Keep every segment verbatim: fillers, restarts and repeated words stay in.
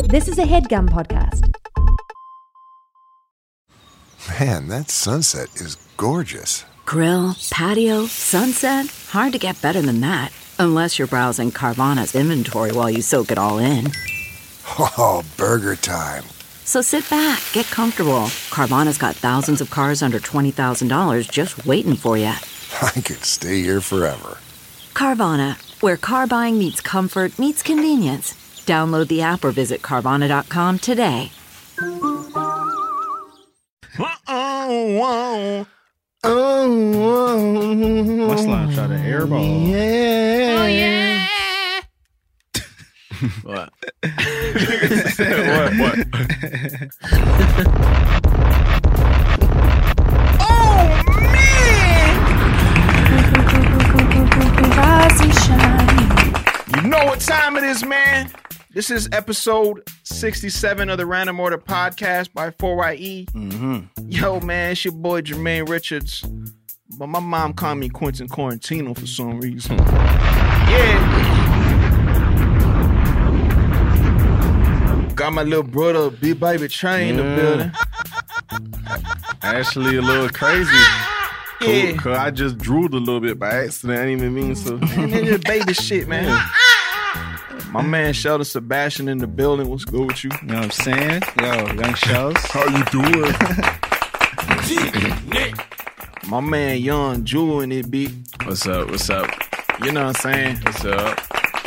This is a HeadGum podcast. Man, that sunset is gorgeous. Grill, patio, sunset. Hard to get better than that. Unless you're browsing Carvana's inventory while you soak it all in. Oh, burger time. So sit back, get comfortable. Carvana's got thousands of cars under twenty thousand dollars just waiting for you. I could stay here forever. Carvana, where car buying meets comfort, meets convenience. Download the app or visit Carvana dot com today. Uh-oh, Oh, oh, my slime shot an air ball. Yeah. Oh, yeah. What? what? What? Oh, man. Rise and shine. You know what time it is, man. This is episode sixty-seven of the Random Order Podcast by four Y E. Mm-hmm. Yo, man, it's your boy Jermaine Richards. But my mom called me Quentin Quarantino for some reason. Yeah. Got my little brother, Big Baby Train in the Mm. building. Actually, a little crazy. Yeah. Cause, Cause I just drooled a little bit by accident. I didn't even mean to. And then just baby shit, man. My man Sheldon Sebastian in the building. What's good with you? You know what I'm saying? Yo, young shells. How you doing? My man Young Jewel in it, beat. What's up? What's up? You know what I'm saying? What's up?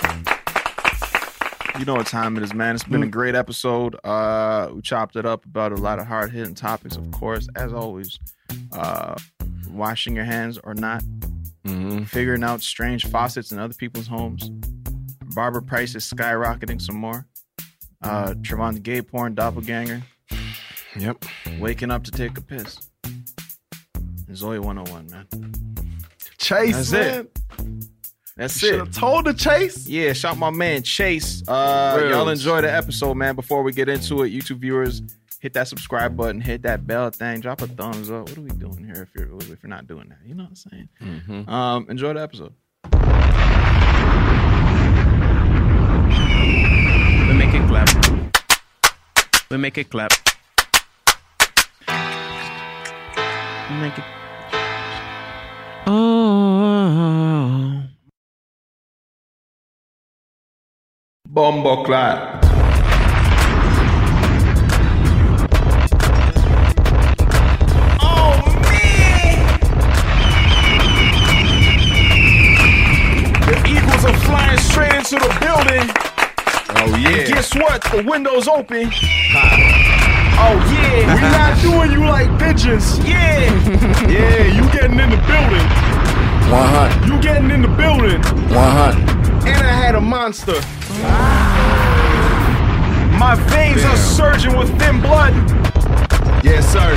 You know what time it is, man. It's been a great episode. Uh, we chopped it up about a lot of hard-hitting topics, of course, as always. Uh, washing your hands or not. Mm-hmm. Figuring out strange faucets in other people's homes. Barber prices skyrocketing some more. Uh, Trevon gay porn doppelganger. Yep. Waking up to take a piss. Zoe one oh one, man. Chase, That's man. it. That's Should it. have told the Chase. Yeah, shout my man Chase. Uh, Reals. y'all enjoy the episode, man. Before we get into it, YouTube viewers, hit that subscribe button, hit that bell thing, drop a thumbs up. What are we doing here if you're if you're not doing that? You know what I'm saying? Mm-hmm. Um, enjoy the episode. We make it clap. We make it clap. Make it. Oh. Bombo clap. Oh man! The Eagles are flying straight into the building. Oh yeah. And guess what? The window's open. Oh yeah, we not doing you like pigeons. Yeah, yeah, you getting in the building. one hundred. You getting in the building. one hundred. And I had a monster. My veins Damn. are surging with thin blood. Yes, sir.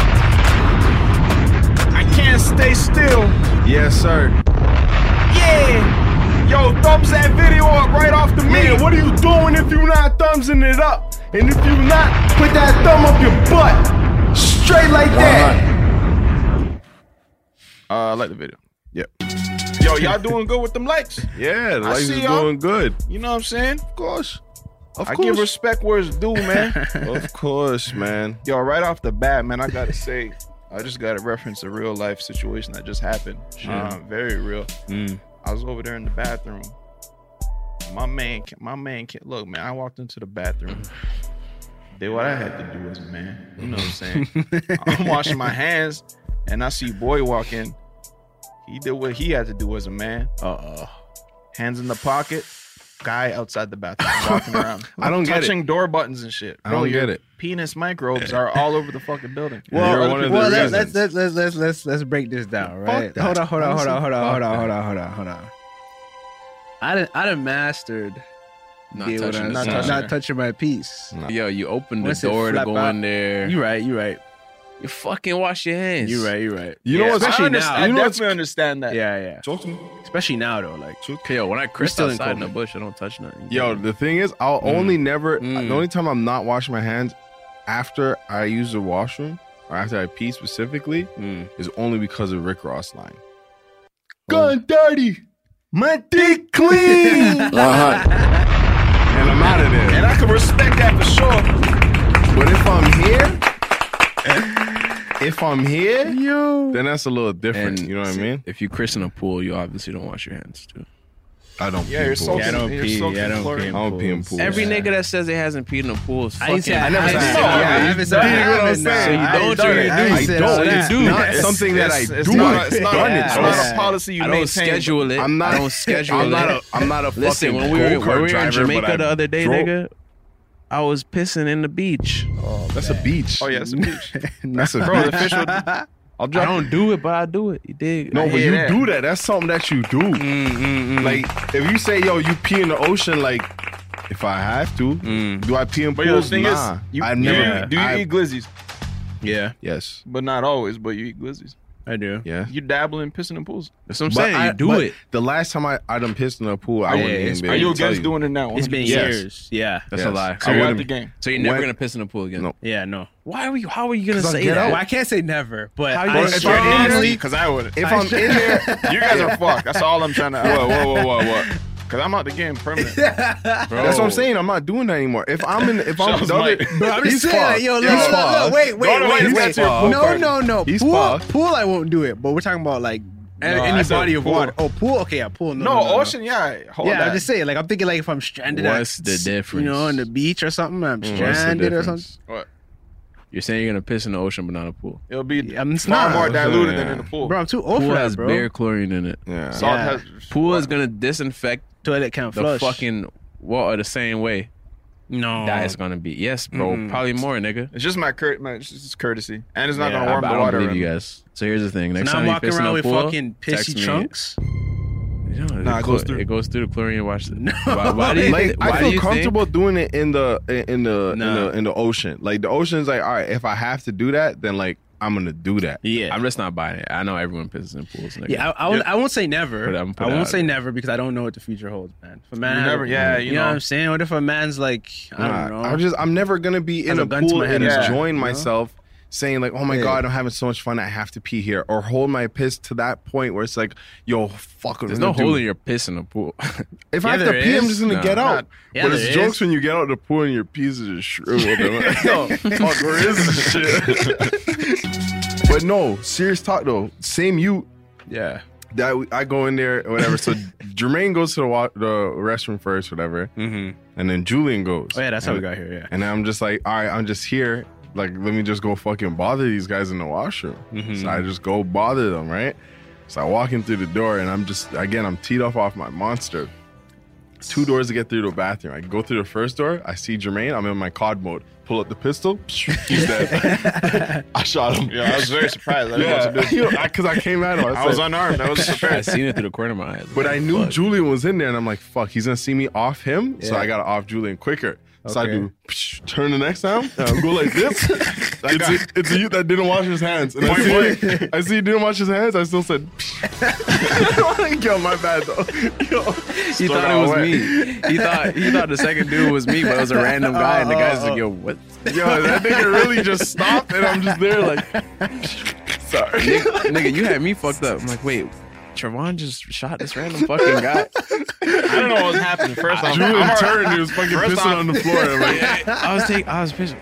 I can't stay still. Yes, sir. Yeah. Yo, thumbs that video up right off the meat. Yeah, what are you doing if you not thumbsing it up? And if you not, put that thumb up your butt. Straight like that. Uh, I like the video. Yep. Yo, y'all doing good with them likes? Yeah, the I lights see is y'all. doing good. You know what I'm saying? Of course. Of I course. give respect where it's due, man. Of course, man. Yo, right off the bat, man, I gotta say, I just gotta reference a real life situation that just happened. Sure. Uh, very real. Mm. I was over there in the bathroom. My man, my man, look, man, I walked into the bathroom. Did what I had to do as a man. You know what I'm saying? I'm washing my hands, and I see boy walk in. He did what he had to do as a man. Uh-oh. Hands in the pocket. Guy outside the bathroom walking around. I don't get it. Touching door buttons and shit. I don't your get it. Penis microbes are all over the fucking building. Well, Well, one of well the let's, reasons. let's, let's, let's, let's, let's break this down, right? that. Hold on, hold on, hold on, hold on, hold on, Fuck hold on, hold on, hold on. I done, I done mastered Not deal with touching us- the not, sun. not touching my piece. No. Yo, you open the Once it door to flap go out- in there. You right, you right, You fucking wash your hands. you right, you right. You know Yeah, what's I, especially understand, now. I You know what's- definitely understand that. Yeah, yeah. Talk to me. Especially now though, like Yo, when I crisp still in outside in the COVID. bush, I don't touch nothing. Yo, the thing is, I'll Mm. only never, Mm. the only time I'm not washing my hands after I use the washroom or after I pee specifically Mm. is only because of Rick Ross line. Gun dirty. My dick clean. one hundred. And I'm out of there. And I can respect that for sure. But if I'm here, if I'm here, yo, then that's a little different. And you know what I mean? If you christen a pool, you obviously don't wash your hands too. I don't. Yeah, pee you're in pools. soaking. Yeah, I don't you're pee. soaking Yeah, I don't chlorine. pee in I don't pee in pools. Every Yeah. nigga that says it hasn't peed in a pool is I fucking. ain't say I never haven't said said that. that. Yeah, I haven't said you I know what I'm haven't. saying? So you I don't ain't or done you it. do? I ain't I said don't. all It's that. not It's- something that I it's- it's do. not- It's not, Done it. it's So not it's- a policy you I don't maintain. schedule it. I'm not. I don't schedule I'm not it. a. I'm not a Listen, fucking when we were, go-kart when we were driver, in Jamaica but I the other day, drove. nigga, I was pissing in the beach. That's a beach. Oh yeah, it's a beach. That's a Bro, the beach. fish would. I'll I drop. don't do it, but I do it. You dig? No, I but hear you that. do that. That's something that you do. Mm, Like if you say, "Yo, you pee in the ocean," like if I have to, do I pee in But yo, the pools? thing Nah, is, you, I've you- never. do you I- eat glizzies? Yeah, Yes. But not always. But you eat glizzies. I do. Yeah. You dabble in pissing in pools. That's what I'm But saying. I- you do but it. The last time I, I done pissed in a pool, I Are you- wouldn't even be Are able you to tell against doing it now? It's been Yes. years. Yeah. That's Yes. a lie. I So you're wouldn't- at the game. So you're never When- gonna piss in a pool again. No. Yeah, no. Why are you? How are you gonna 'Cause I say get that? out. Well, I can't say never, but How you I gonna if I'm strongly. Because I would. If I'm in there, You guys are fucked. That's all I'm trying to. whoa, whoa, whoa, whoa, what? Because I'm out the game permanent. That's what I'm saying. I'm not doing that anymore. If I'm in, if I'm Shows the other, Mike. Bro, I'm he's just saying, like, yo, fucked. look, He's look, look, fucked. wait, wait, Go to wait, Mike's wait. next to your pool No, party. no, no. He's Pool, fucked. pool, I won't do it. But we're talking about like any, No, I any said body of pool. water. Oh, pool. Okay, yeah, pool. No, No, no, no, no. ocean. Yeah. Hold Yeah, that. I'm just saying. Like, I'm thinking like if I'm stranded. What's at, the difference? You know, on the beach or something. I'm What's the stranded or difference? something. What? You're saying you're gonna piss in the ocean, but not a pool. It'll be I'm far not. more diluted than Yeah. in the pool. Bro, I'm too old Pool for has that, bro. bare chlorine in it. Yeah. Salt Yeah. has. Pool is gonna disinfect Toilet can't the flush. fucking water the same way no. that it's gonna be. Yes, bro. Mm-mm. Probably more, nigga. It's just my cur- my, it's just courtesy, and it's not Yeah, gonna I, warm I the don't water. believe around. you guys. So here's the thing. Next Now time I'm you walking piss in around a with pool, fucking text pissy me. trunks. You know, Nah, it, it go- goes through. It goes through the chlorine. Watch it. Why, why do you Like think, why I do feel you comfortable doing it in the in the in Nah. the in the ocean. Like the ocean's like, all right, if I have to do that, then like I'm gonna do that. Yeah. Think? I'm just not buying it. I know everyone pisses in pools. Nigga. Yeah, I, I, won't, I won't say never. Put it- I'm put I it won't out say there. never because I don't know what the future holds, man. If a man You had- never- yeah, you you know know. what I'm saying. What if a man's like, I Nah, don't know. I'm just I'm never gonna be Has in a a gun to pool my head and or something, enjoying you know? myself, saying like, oh my Yeah. god, I'm having so much fun. I have to pee here, or hold my piss to that point where it's like, yo, fuck. There's no holding your piss in a pool. If Yeah, I have to there pee, I'm is. just gonna Nah. get out. Yeah, but there it's is. jokes when you get out of the pool and your peas are just shriveled. And like, yo, fuck, where is this shit? But no, serious talk though. Same you. yeah. That we- I go in there or whatever. So Jermaine goes to the, wa- the restroom first, whatever, Mm-hmm. and then Julian goes. Oh yeah, that's how and, we got here. Yeah. And then I'm just like, all right, I'm just here. Like, let me just go fucking bother these guys in the washroom. Mhm. So I just go bother them, right? So I walk in through the door, and I'm just again, I'm teed off off my monster. Two doors to get through the bathroom. I go through the first door. I see Jermaine. I'm in my C O D mode. Pull up the pistol. He's dead. I shot him. Yeah, I was very surprised. I didn't know Yeah, what to do. you know, because I, came at him. I, I was said- unarmed. I was I prepared. seen it through the corner of my eyes. but I knew Fuck. Julian was in there, and I'm like, "Fuck, he's gonna see me off him." So Yeah. I got to off Julian quicker. So I Okay. do psh, turn the next time. And I go like this. it's, a, it's a youth that didn't wash his hands. And I see, I see he didn't wash his hands. I still said, psh. Yo, my bad though. Yo, He thought it was me. He thought he thought the second dude was me, but it was a random guy, and the guy's like, "Yo, what?" Yo, that nigga really just stopped, and I'm just there like, sorry. Nigga, you had me fucked up. I'm like, wait, Trevon just shot this random fucking guy. I don't know what was happening. First off, Julian I'm turned, he was fucking First pissing off- on the floor. I'm like, I was taking, I was pissing.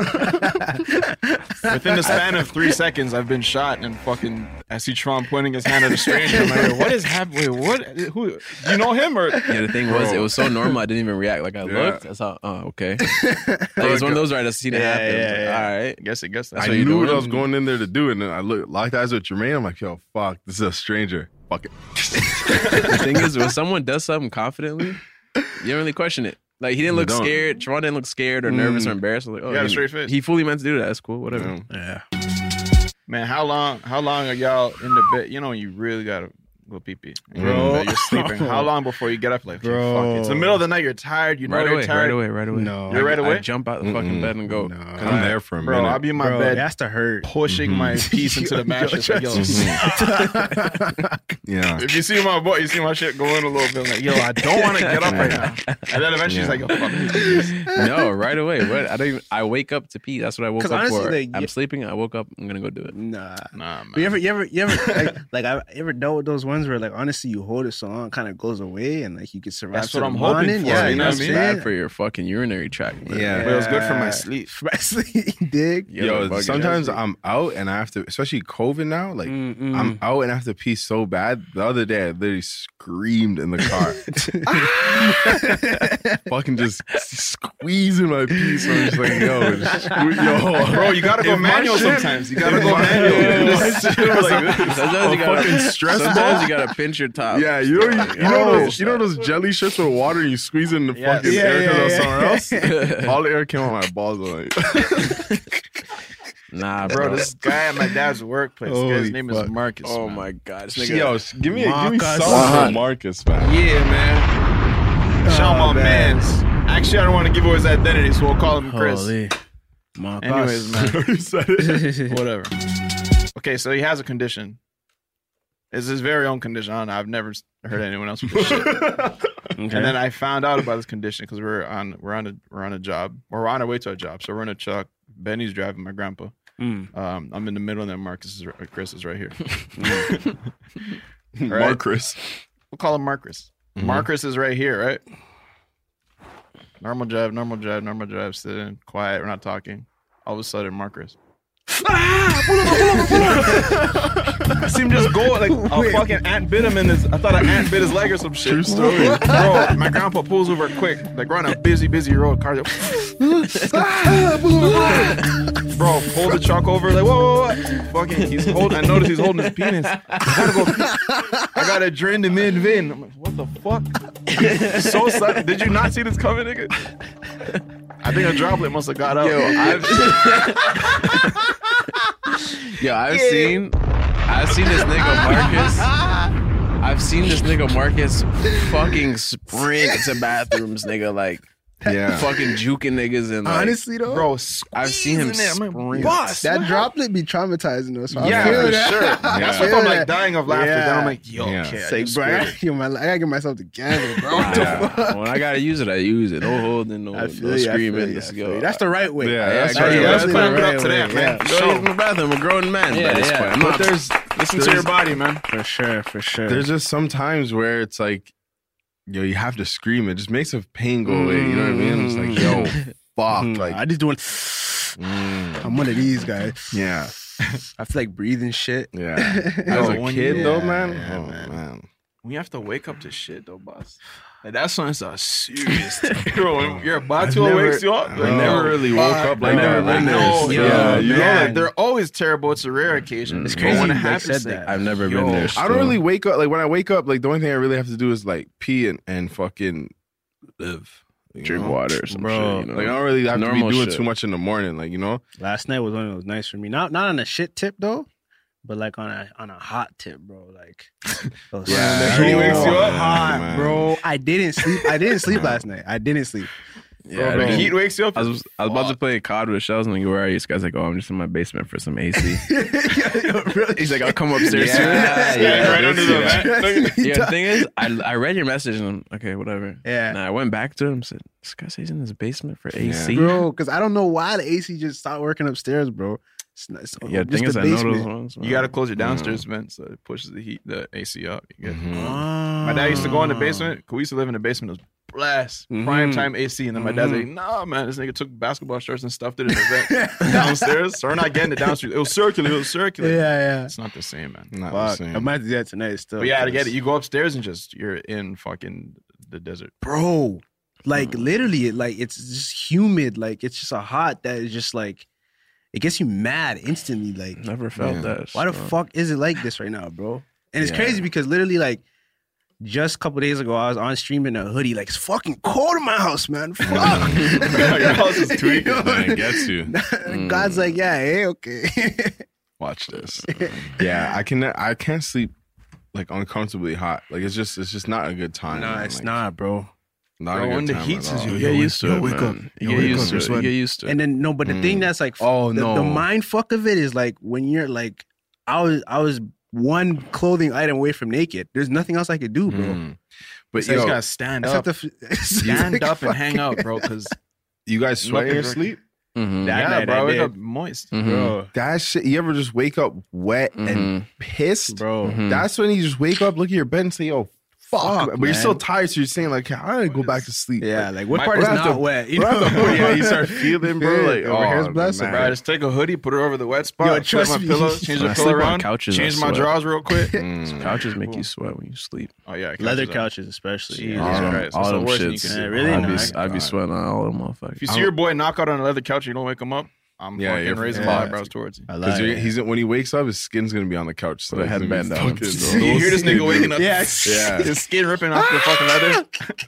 Within the span of three seconds, I've been shot, and fucking I see Trump pointing his hand at a stranger. I'm like, what is happening? Wait, what? Who? Do you know him or? Yeah, the thing was, Bro. it was so normal, I didn't even react. Like I Yeah. looked, I saw, oh, okay. Like, it's one of those right. I seen it Yeah, happen. I was yeah, like, yeah. all right. I guess. I guess I that's what you knew what doing? I was going in there to do, and then I looked locked eyes with Jermaine. I'm like, yo, fuck, this is a stranger. Fuck it. The thing is, when someone does something confidently, you don't really question it. Like he didn't You look don't. scared. Trevon didn't look scared or nervous or embarrassed. I was like, oh, You got a he- straight face. He fully meant to do that. That's cool. Whatever. Yeah. Yeah. Man, how long? How long are y'all in the bed? You know, you really gotta go pee pee. Bro. You're sleeping. How long before you get up? Like, okay, Bro. fuck it. It's the middle of the night. You're tired. You know Right you're away, tired. right away, right away. No. You're right I, away? I jump out the fucking Mm-mm. bed and go. No. I'm there for a Bro, minute. I'll be in my Bro, bed it has to hurt. pushing my piece into the mattress. Like, yo, yeah. if you see my boy, you see my shit going a little bit. Like, yo, I don't want to get up right now. And then eventually he's like, yo, fuck me. No, right away. What? I don't even. I wake up to pee. That's what I woke 'Cause up honestly, for. like, I'm y- sleeping. I woke up. I'm gonna go do it. Nah. Nah, man. But you ever, you ever, you ever, like, like I ever dealt with those ones ones where like honestly you hold it so long, it kind of goes away, and like you can survive. That's to what the I'm hoping morning. for, Yeah, you know what I That's mean? bad for your fucking urinary tract. Man. Yeah, But it was good for my sleep. For my sleep, dig. Yeah, Yo, fucking sometimes nasty. I'm out and I have to, especially COVID now. Like Mm-mm. I'm out and I have to pee so bad. The other day, I literally screamed in the car, fucking just squeezing my pee. So I'm just like, yo, just, yo, Bro, you gotta go If my manual shit- sometimes. You gotta go if my- manual. if my Just- shit was like- Sometimes you a gotta, fucking stress sometimes ball. you gotta pinch your top. Yeah, you know, you, you know Oh. those, you know those jelly shirts with water. And you squeeze it in the Yes. fucking Yeah, air because yeah, I was yeah. somewhere else. All the air came out my balls. I'm like, Nah, Bro, bro. this guy at my dad's workplace, this guy's Holy name fuck. is Marcus. Oh man. my god, this nigga. yo, give me, give me Marcus. something for Marcus, man. Yeah, man. Shout out my mans. Actually, I don't want to give away his identity, so we'll call him Chris. Holy. My Anyways, man. You said it. Whatever. Okay, so he has a condition. It's his very own condition. I don't know. I've never heard anyone else with this shit. And then I found out about this condition because we're on we're on a we're on a job or we're on our way to a job. So we're in a truck. Benny's driving my grandpa. Mm. Um, I'm in the middle, and then Marcus is right, Chris is right here. Marcus. We'll call him Marcus. Mhm. Marcus is right here, right? Normal drive, normal drive, normal drive. Sitting quiet. We're not talking. All of a sudden, Marcus. I see him just go like a fucking ant bit him in his. I thought an ant bit his leg or some shit. True story. Bro, my grandpa pulls over quick. Like we're on a busy, busy road. Cars. Bro, pull the truck over. Like whoa, whoa, whoa. Fucking, he's holding. I noticed he's holding his penis. I gotta go. Pee. I gotta drain the mid vein. I'm like, what the fuck? So sudden. Did you not see this coming, nigga? I think a droplet must have got out. Yo, I've, yo, I've seen, I've seen this nigga Marcus. I've seen this nigga Marcus fucking sprint to bathrooms, nigga, like Yeah. fucking juking niggas and like, Honestly though, Bro, I've seen him squeezing it. I'm like, sprint. boss, that what droplet be traumatizing though. So I Yeah, feel for that. sure. That's Yeah. what I'm Yeah. like dying of laughter. Yeah. Then I'm like, yo, Yeah. okay. It's I like, just bro, I squared gotta, it. get my, I gotta get myself together, bro. What the Yeah. fuck? When I gotta use it, I use it. No holding, no, I no feel you, I screaming. feel you, Let's I feel go. you. That's the right way. Yeah, Yeah, that's I gotta- right. yeah, Let's That's put the him right up to that, way, man. yeah. Go Show. use my bathroom. I'm a grown man Yeah, by this yeah. point. I'm But not. there's Listen to there's- your body, man. For sure, for sure. There's just some times where it's like, yo, you have to scream. It just makes the pain go away. You know what I mean? It's like, yo, fuck. Mm, Like, I just doing. mm, I'm one of these guys. yeah, I feel like breathing shit. yeah. As a Yo, when kid, you- though, yeah, man. yeah, oh man. man. When you have to wake up to shit, though, boss. Like, that's when it's a serious thing. Bro, when your body never- wakes you up. I Like, never no, really woke fuck, up like bro. that. I Like know, this. yo, Yeah, you you know, man. like they're always terrible. It's a rare occasion. It's But crazy when it you happens, said like, that. I've never yo, been there. I still. don't really wake up. Like when I wake up, like the only thing I really have to do is like pee and, and fucking live. you drink know? water or some Bro, shit. You know? Like I don't really have to Normal be doing shit. too much in the morning. Like you know. Last night was one of those nights for me. Not not on a shit tip though, but like on a on a hot tip, bro. Like those Yeah, so he wakes you up? hot, Oh, man. bro. I didn't sleep. I didn't sleep last night. I didn't sleep. Yeah, Bro, I the mean, heat wakes you up. I was I was about to play C O D with Shells and like, where are you? This guy's like, oh, I'm just in my basement for some A C. He's like, I'll come upstairs soon. Yeah, Yeah, right I under did the see that. vent. Yeah, the thing is, I I read your message and I'm okay, whatever. Yeah. And I went back to him and said, this guy says he's in his basement for A C. Bro, because I don't know why the A C just stopped working upstairs, bro. It's, not, it's Yeah, the just thing is, the I know those basement. ones. You got to close your downstairs vent so it pushes the heat, the A C up. You get- Mhm. My dad used to go in the basement. 'Cause we used to live in the basement. It was blast, prime Mhm. time A C. And then my dad's like, "Nah, man, this nigga took basketball shorts and stuffed it in the vent downstairs. So we're not getting it downstairs. It was circular. It was circular. Yeah, yeah. It's not the same, man. Not the Fuck. same. I might do that tonight still. But yeah, to get it, you go upstairs and just you're in fucking the desert. bro. Like literally, it like it's just humid. Like it's just a hot that is just like it gets you mad instantly. Like Never felt Yeah. that. why the so. fuck is it like this right now, bro? And it's Yeah. crazy because literally like just a couple days ago I was on stream in a hoodie. Like it's fucking cold in my house, man. Fuck. Your house is tweaking. Man, it gets you. God's like, yeah, hey, okay. Watch this. Yeah, I can. I can't sleep like uncomfortably hot. Like it's just. It's just not a good time. no, man. it's Like, not, bro. Not Bro, a good when the time heat at says all. you You Yo, get used to yo, it, wake man. up. You Yo, get wake used up, to you're it. You sweating. get used to it. And then no, but the thing Mm. that's like, Oh, the, no. the mind fuck of it is like when you're like, I was, I was one clothing item away from naked. There's nothing else I could do, bro. Mm. But So you yo, just gotta stand Except up, the, stand up and hang out, bro. Because you guys sweat in your Nothing's sleep? Mhm. That Yeah, night bro. I I wake did. up moist. Mhm. Bro, That shit. You ever just wake up wet and Mhm. pissed? bro. Mhm. That's when you just wake up, look at your bed, and say, "Yo, fuck!" Fuck, but you're still man. tired, so you're saying like, "I gotta go back to sleep." Yeah, like what My- part is What not after- wet? You what know? after- yeah, you start feeling, bro. Like, Over here's oh, blessed, man. Bro, I just take a hoodie, put it over the wet spot, Yo, put trust my me. pillow, change When the I pillow sleep on around, couches, I change my sweat. drawers real quick. Mm. Couches make you sweat when you sleep. Oh yeah, Leather couches are- couches, especially. Jesus Yeah. all them, Christ, all that's the them worst thing you shits. can do. Yeah, really? I'd, No, be, I- I'd be sweating on all them motherfuckers. If you see your boy knock out on a leather couch, and you don't wake him up. I'm Yeah, fucking you're- raising yeah. my eyebrows towards you. I Because like it. he's when he wakes up, his skin's gonna be on the couch. So Put a he's gonna be headband down. fucking- You hear this nigga waking up? Yeah. Yeah. His skin ripping off the fucking leather.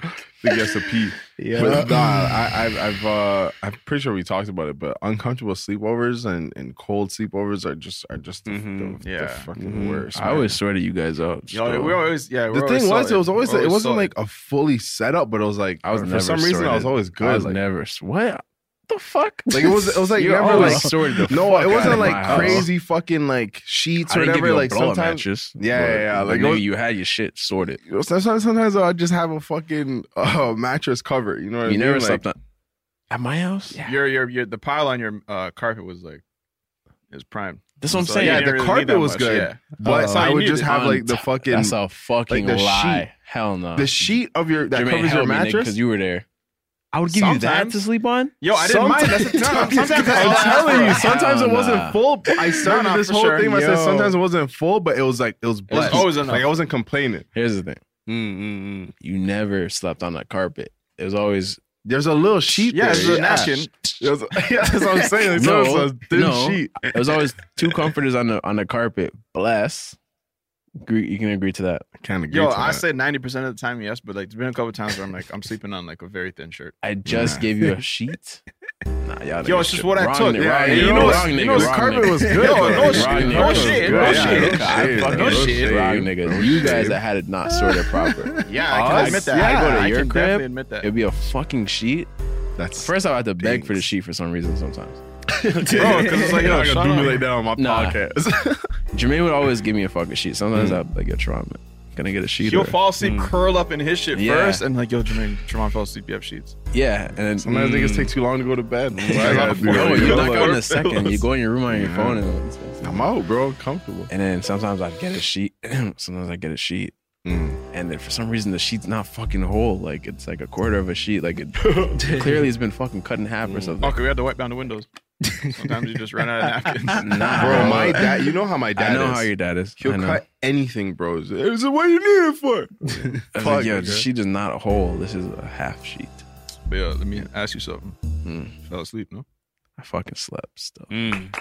He gets a pee. Yeah. But nah, I, I've, I've, uh, I'm pretty sure we talked about it, but uncomfortable sleepovers and, and cold sleepovers are just are just the, Mhm. the, Yeah. the fucking Mhm. worst. I man. always swear to you guys out. Yo, still. we always yeah. The we're always thing was, solid. it was always We're it wasn't solid. like a fully set up, but it was like I was for never some reason I was sorted. always good. I was like, never. What the fuck? like it was it was like You never always like sorted the no, fuck it out wasn't of like my house. crazy fucking like sheets I or didn't give whatever. you a Like blow-up sometimes, mattress. Yeah, yeah, yeah, But, like, nigga, it was- you had your shit sorted. sometimes sometimes I'll just have a fucking uh, mattress cover. You know what I You mean? never Like, slept on at my house. your your your the pile on your uh, carpet was like is prime. That's what I'm So, saying. you Yeah, didn't the really carpet need that was much, good. Yeah. But That's all I you would just needed. have On like the top- fucking That's a fucking the lie. sheet. Hell no. the sheet of your that Jermaine, covers your help me, mattress. because you were there. I would give you that Sometimes. to sleep on. Yo, I didn't mind. That's the time. Sometimes I'm that's telling you, all sometimes it Hell wasn't nah. full. But I started Nah, nah, this for whole sure. thing. I said Yo. sometimes it wasn't full, but it was like it was blessed. always enough. Like I wasn't complaining. Here's the thing: Mm-mm-mm. you never slept on that carpet. It was always There's a little sheet. Yeah, there. it's a napkin. It was- yeah, that's what I'm saying. Like, No, so it's a thin no. sheet. It was always two comforters on the on the carpet. Bless. Agree, you can agree to that. I can't agree. Yo, to I that. said ninety percent of the time yes, but like there's been a couple times where I'm like I'm sleeping on like a very thin shirt. I just Nah. gave you a sheet. Nah, y'all Yo, niggas it's just tripping. what I Wrong took. nigga, Yeah, wrong you nigga, know, wrong it's- nigga, you know, the wrong carpet nigga. was good. Yo, though. no Wrong shit, nigga. no shit, no Yeah, shit. I shade, fucking no shit. shade. Wrong niggas. You guys that had it not sorted proper. Yeah, I can Us? admit that. Yeah, I go to I your can crib, definitely admit that. It'd be a fucking sheet. That's First, I had to beg for the Thanks. sheet for some reason sometimes. Bro, because it's like, yo, I shut gotta do me up. like that on my Nah. podcast. Jermaine would always give me a fucking sheet. Sometimes I'd like, yo, Tron, man, can I get a sheet? He'll or- fall asleep, curl up in his shit Yeah. first, and like, yo, Jermaine, Tremont fell asleep. You have sheets. Yeah, and then Sometimes niggas take too long to go to bed. That's what I gotta do. no, You you know, knock like- out in a second. You go in your room on your phone, and I'm out, bro. Comfortable. and then sometimes I get a sheet. Sometimes I get a sheet, Mm. and then for some reason the sheet's not fucking whole. Like it's like a quarter of a sheet. Like it clearly it's been fucking cut in half or something. Okay, we had to wipe down the windows. Sometimes you just run out of napkins. Nah, Bro, my dad. You know how my dad I know is. how your dad is. He'll I know. cut anything, bro. It's like, what do you need it for? I was Fuck, like, yo, nigga. the sheet is not a whole. This is a half sheet. But yeah, let me ask you something. Mm. Fell asleep, no? I fucking slept still. Mm.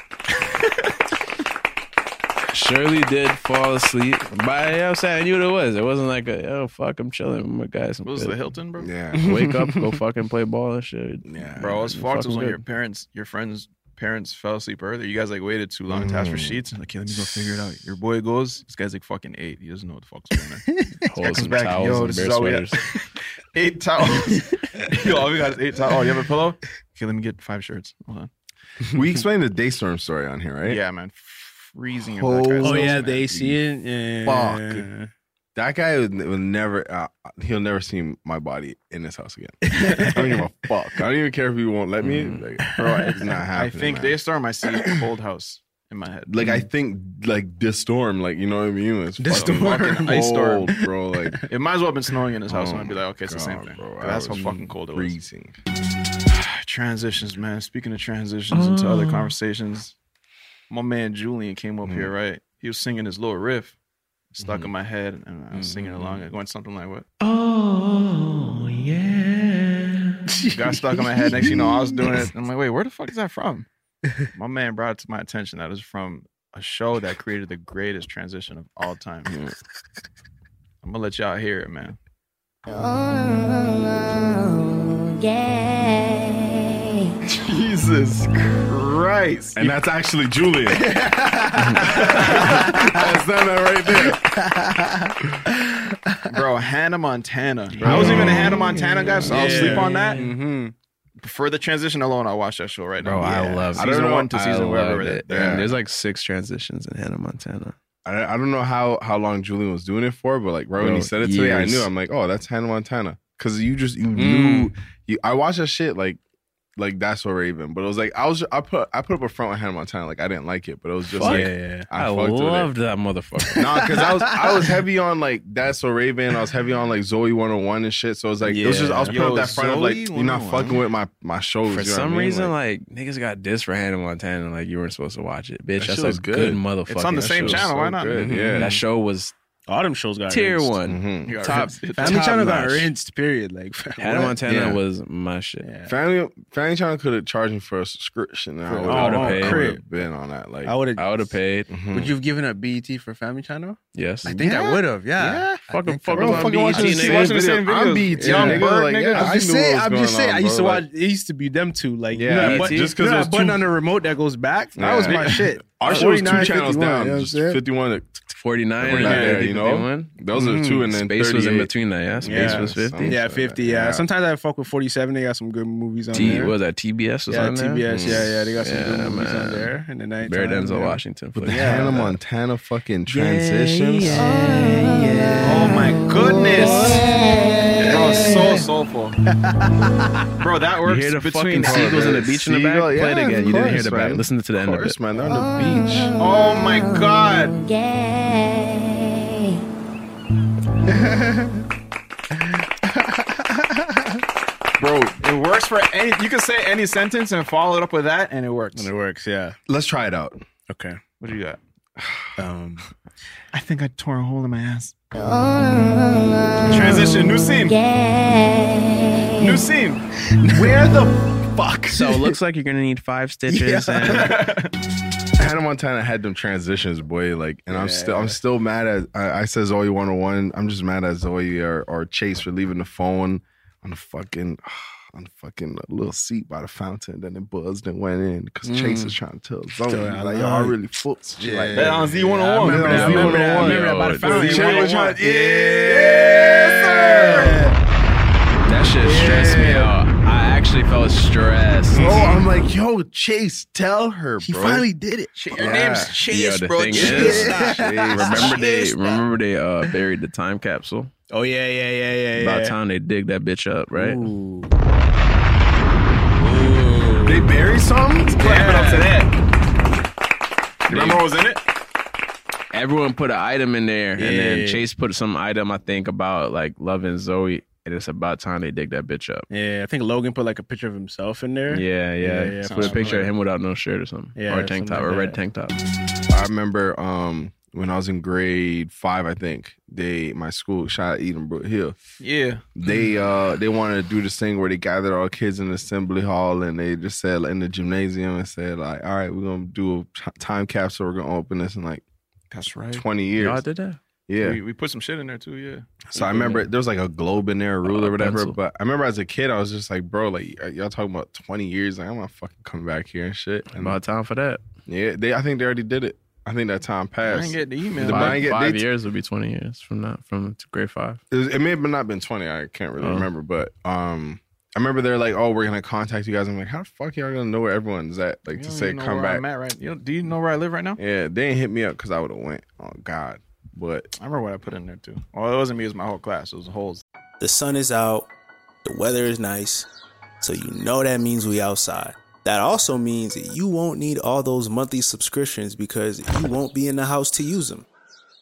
Shirley did fall asleep. But you know what I'm saying? I knew what it was. It wasn't like a, oh, fuck, I'm chilling with my guys. What was the Hilton, bro? Yeah. Wake up, go fucking play ball and shit. Yeah. Bro, what's Fucking fucked was when good. your parents, your friends' parents fell asleep early. You guys like waited too long to ask for Mm. sheets. Like, okay, let me go figure it out. Your boy goes, this guy's like fucking eight. He doesn't know what the fuck's going on. Hold comes some back, towels yo, and this bear is all we sweaters. eight towels. Yo, all we got is eight towels. Oh, you have a pillow? Okay, let me get five shirts. Hold on. We explained the Daystorm story on here, right? Yeah, man. Freezing. in Oh, black ice. Oh yeah, Man. the A C in. Yeah. Fuck. That guy would, will never. Uh, he'll never see my body in his house again. I don't give a fuck. I don't even care if he won't let me. Like, bro, it's not happening. I think man. Daystorm, I see cold house in my head. Like I think like this storm, like you know what I mean? It's This fucking storm. fucking Ice storm. cold, bro. Like It might as well have been snowing in his house, oh and I'd be like, okay, it's the my same God, thing. bro. But that's I how was fucking cold it was. freezing. Transitions, man. Speaking of transitions into other conversations, my man Julian came up here, right? He was singing his little riff, stuck in my head, and I was singing along. It went something like, what? Oh, yeah. Got stuck in my head. Next thing you know, I was doing it. I'm like, wait, where the fuck is that from? My man brought it to my attention. That is from a show that created the greatest transition of all time. I'm gonna let y'all hear it, man. Oh, yeah. Jesus Christ. And that's actually Julian. That's not that right there. Bro, Hannah Montana. I wasn't even a Hannah Montana guy, so I'll sleep on that. Mm-hmm. For the transition alone, I'll watch that show right now. Bro, I love I don't season know. one to season I wherever love it it. is. And there's like six transitions in Hannah Montana. I, I don't know how, how long Julian was doing it for, but like right when Bro, he said it to me, I years. knew. I'm like, oh, that's Hannah Montana. Because you just you Mm. knew. You, I watched that shit like like That's So Raven, but it was like I was I put I put up a front with Hannah Montana. Like I didn't like it, but it was just Fuck. like Yeah. I, I, fucked with loved it. that motherfucker. Nah, because I was I was heavy on like That's So Raven. I was heavy on like Zoe one oh one and shit. So it was like it was just I was Yeah. putting Yo, up that front of like Zoe you're not one oh one. fucking with my my shows. For you know some what I mean? reason, like, like, niggas got dissed for Hannah Montana, and like you weren't supposed to watch it, bitch. That That's shit a was good, good. motherfucker. It's on the That same shit was channel. so Why not? good. Mhm. Yeah. That show was All them shows got tier rinsed. one, Mhm. You got top. rinsed. Family top Channel got notch. rinsed. Period. Like Hannah what? Montana Yeah. was my shit. Yeah. Family Family Channel could have charged me for a subscription. And I For- would I would've paid. have been on that. Like I would have. I would have paid. mhm. Would you have given up B E T for Family Channel? Yes. I think I Yeah. would have. Yeah. Yeah. I Fucking think fuck I was would've. on fucking B E watching T, the nigga. same watching the same video. I'm videos. B E T, Young nigga. Berg, Like, nigga. yeah, I I knew say, what was I'm going just saying. on, I used to bro. watch. It used to be them two. Like, Yeah. you know, that B E T? button, Just 'cause you know it that was button two- on the remote that goes back. That Yeah. was my shit. Our show was two forty-nine, channels fifty-one, down, you know what I'm just saying? fifty-one. forty-nine, forty-nine, and yeah, you know? fifty-one. Those are the two, and then Space was in thirty-eight. between that. Yeah, Space Yeah. was fifty. Some- Yeah, fifty. Yeah. Yeah. Sometimes I fuck with forty-seven. They got some good movies on T there. what was that T B S or yeah, something? T B S. Yeah, yeah. They got some Yeah, good movies man. on there. In the night. Barry Denzel Washington. With flick. the Yeah. Hannah Montana fucking transitions. Oh my goodness. Bro, so soulful. Bro, that You works hear the between fucking seagulls on the beach in the back? Seagull, Play it yeah, again. of You didn't hear course, the back. man. Listen to the Of end of course, it. man. They're on the beach. Oh my god. Bro, it works for any you can say any sentence and follow it up with that and it works. And it works. Yeah. Let's try it out. Okay. What do you got? Um. I think I tore a hole in my ass. Transition, new scene. New scene. Where the fuck? So it looks like you're gonna need five stitches. And Hannah Montana had them transitions, boy. Like, and I'm still, I'm still mad at. I, I said Zoe one oh one. I'm just mad at Zoe or, or Chase for leaving the phone on the fucking, on the fucking little seat by the fountain. Then it buzzed and went in because Chase is trying to tell Zoe, Still, like, I yo, I like- really fucked. Shit Yeah. like That on Z one oh one. I remember that. I remember that. I remember that by the Yo, fountain. Chase was trying. Yeah. that shit stressed me out. I actually felt stressed. Bro, I'm like, yo, Chase, tell her, He bro. finally did it. Your Yeah. name's Chase, Yo, the bro. thing Chase. is, Chase. remember they Chase. remember they uh buried the time capsule. Oh yeah, yeah, yeah, yeah, yeah. About time they dig that bitch up, right? Ooh. They bury something? Clamp it up to that. You remember what was in it? Everyone put an item in there, and Yeah. then Chase put some item, I think, about like loving Zoe, and it's about time they dig that bitch up. Yeah, I think Logan put like a picture of himself in there. Yeah, yeah. Yeah, yeah, Put a sounds picture of familiar. him without no shirt or something, Yeah, or a tank something top, like or a red that. tank top. I remember um, when I was in grade five, I think they my school shot at Edenbrook Hill. Yeah. They uh they wanted to do this thing where they gathered all kids in the assembly hall and they just said in the gymnasium and said like, all right, we're gonna do a t- time capsule. We're gonna open this in like That's right. twenty years. Y'all did that? Yeah. We, we put some shit in there too, yeah. So I remember there was like a globe in there, a ruler Oh, or whatever. pencil. But I remember as a kid, I was just like, bro, like y- y'all talking about twenty years. Like I'm not fucking coming back here and shit. And About time for that. yeah, they I think they already did it. I think that time I passed. didn't get the email. The Five, Brian get- five they- years would be twenty years from that, from grade five. It, was, it may have not been twenty. I can't really Oh. remember, but um, I remember they're like, "Oh, we're gonna contact you guys." I'm like, "How the fuck y'all gonna know where everyone's at?" Like You to don't say, even know "Come where back." I'm at right. You know, do you know where I live right now? Yeah, they ain't hit me up because I would have went. Oh God, but I remember what I put in there too. Well, it wasn't me, it was my whole class. It was holes. The sun is out, the weather is nice, so you know that means we outside. That also means that you won't need all those monthly subscriptions because you won't be in the house to use them.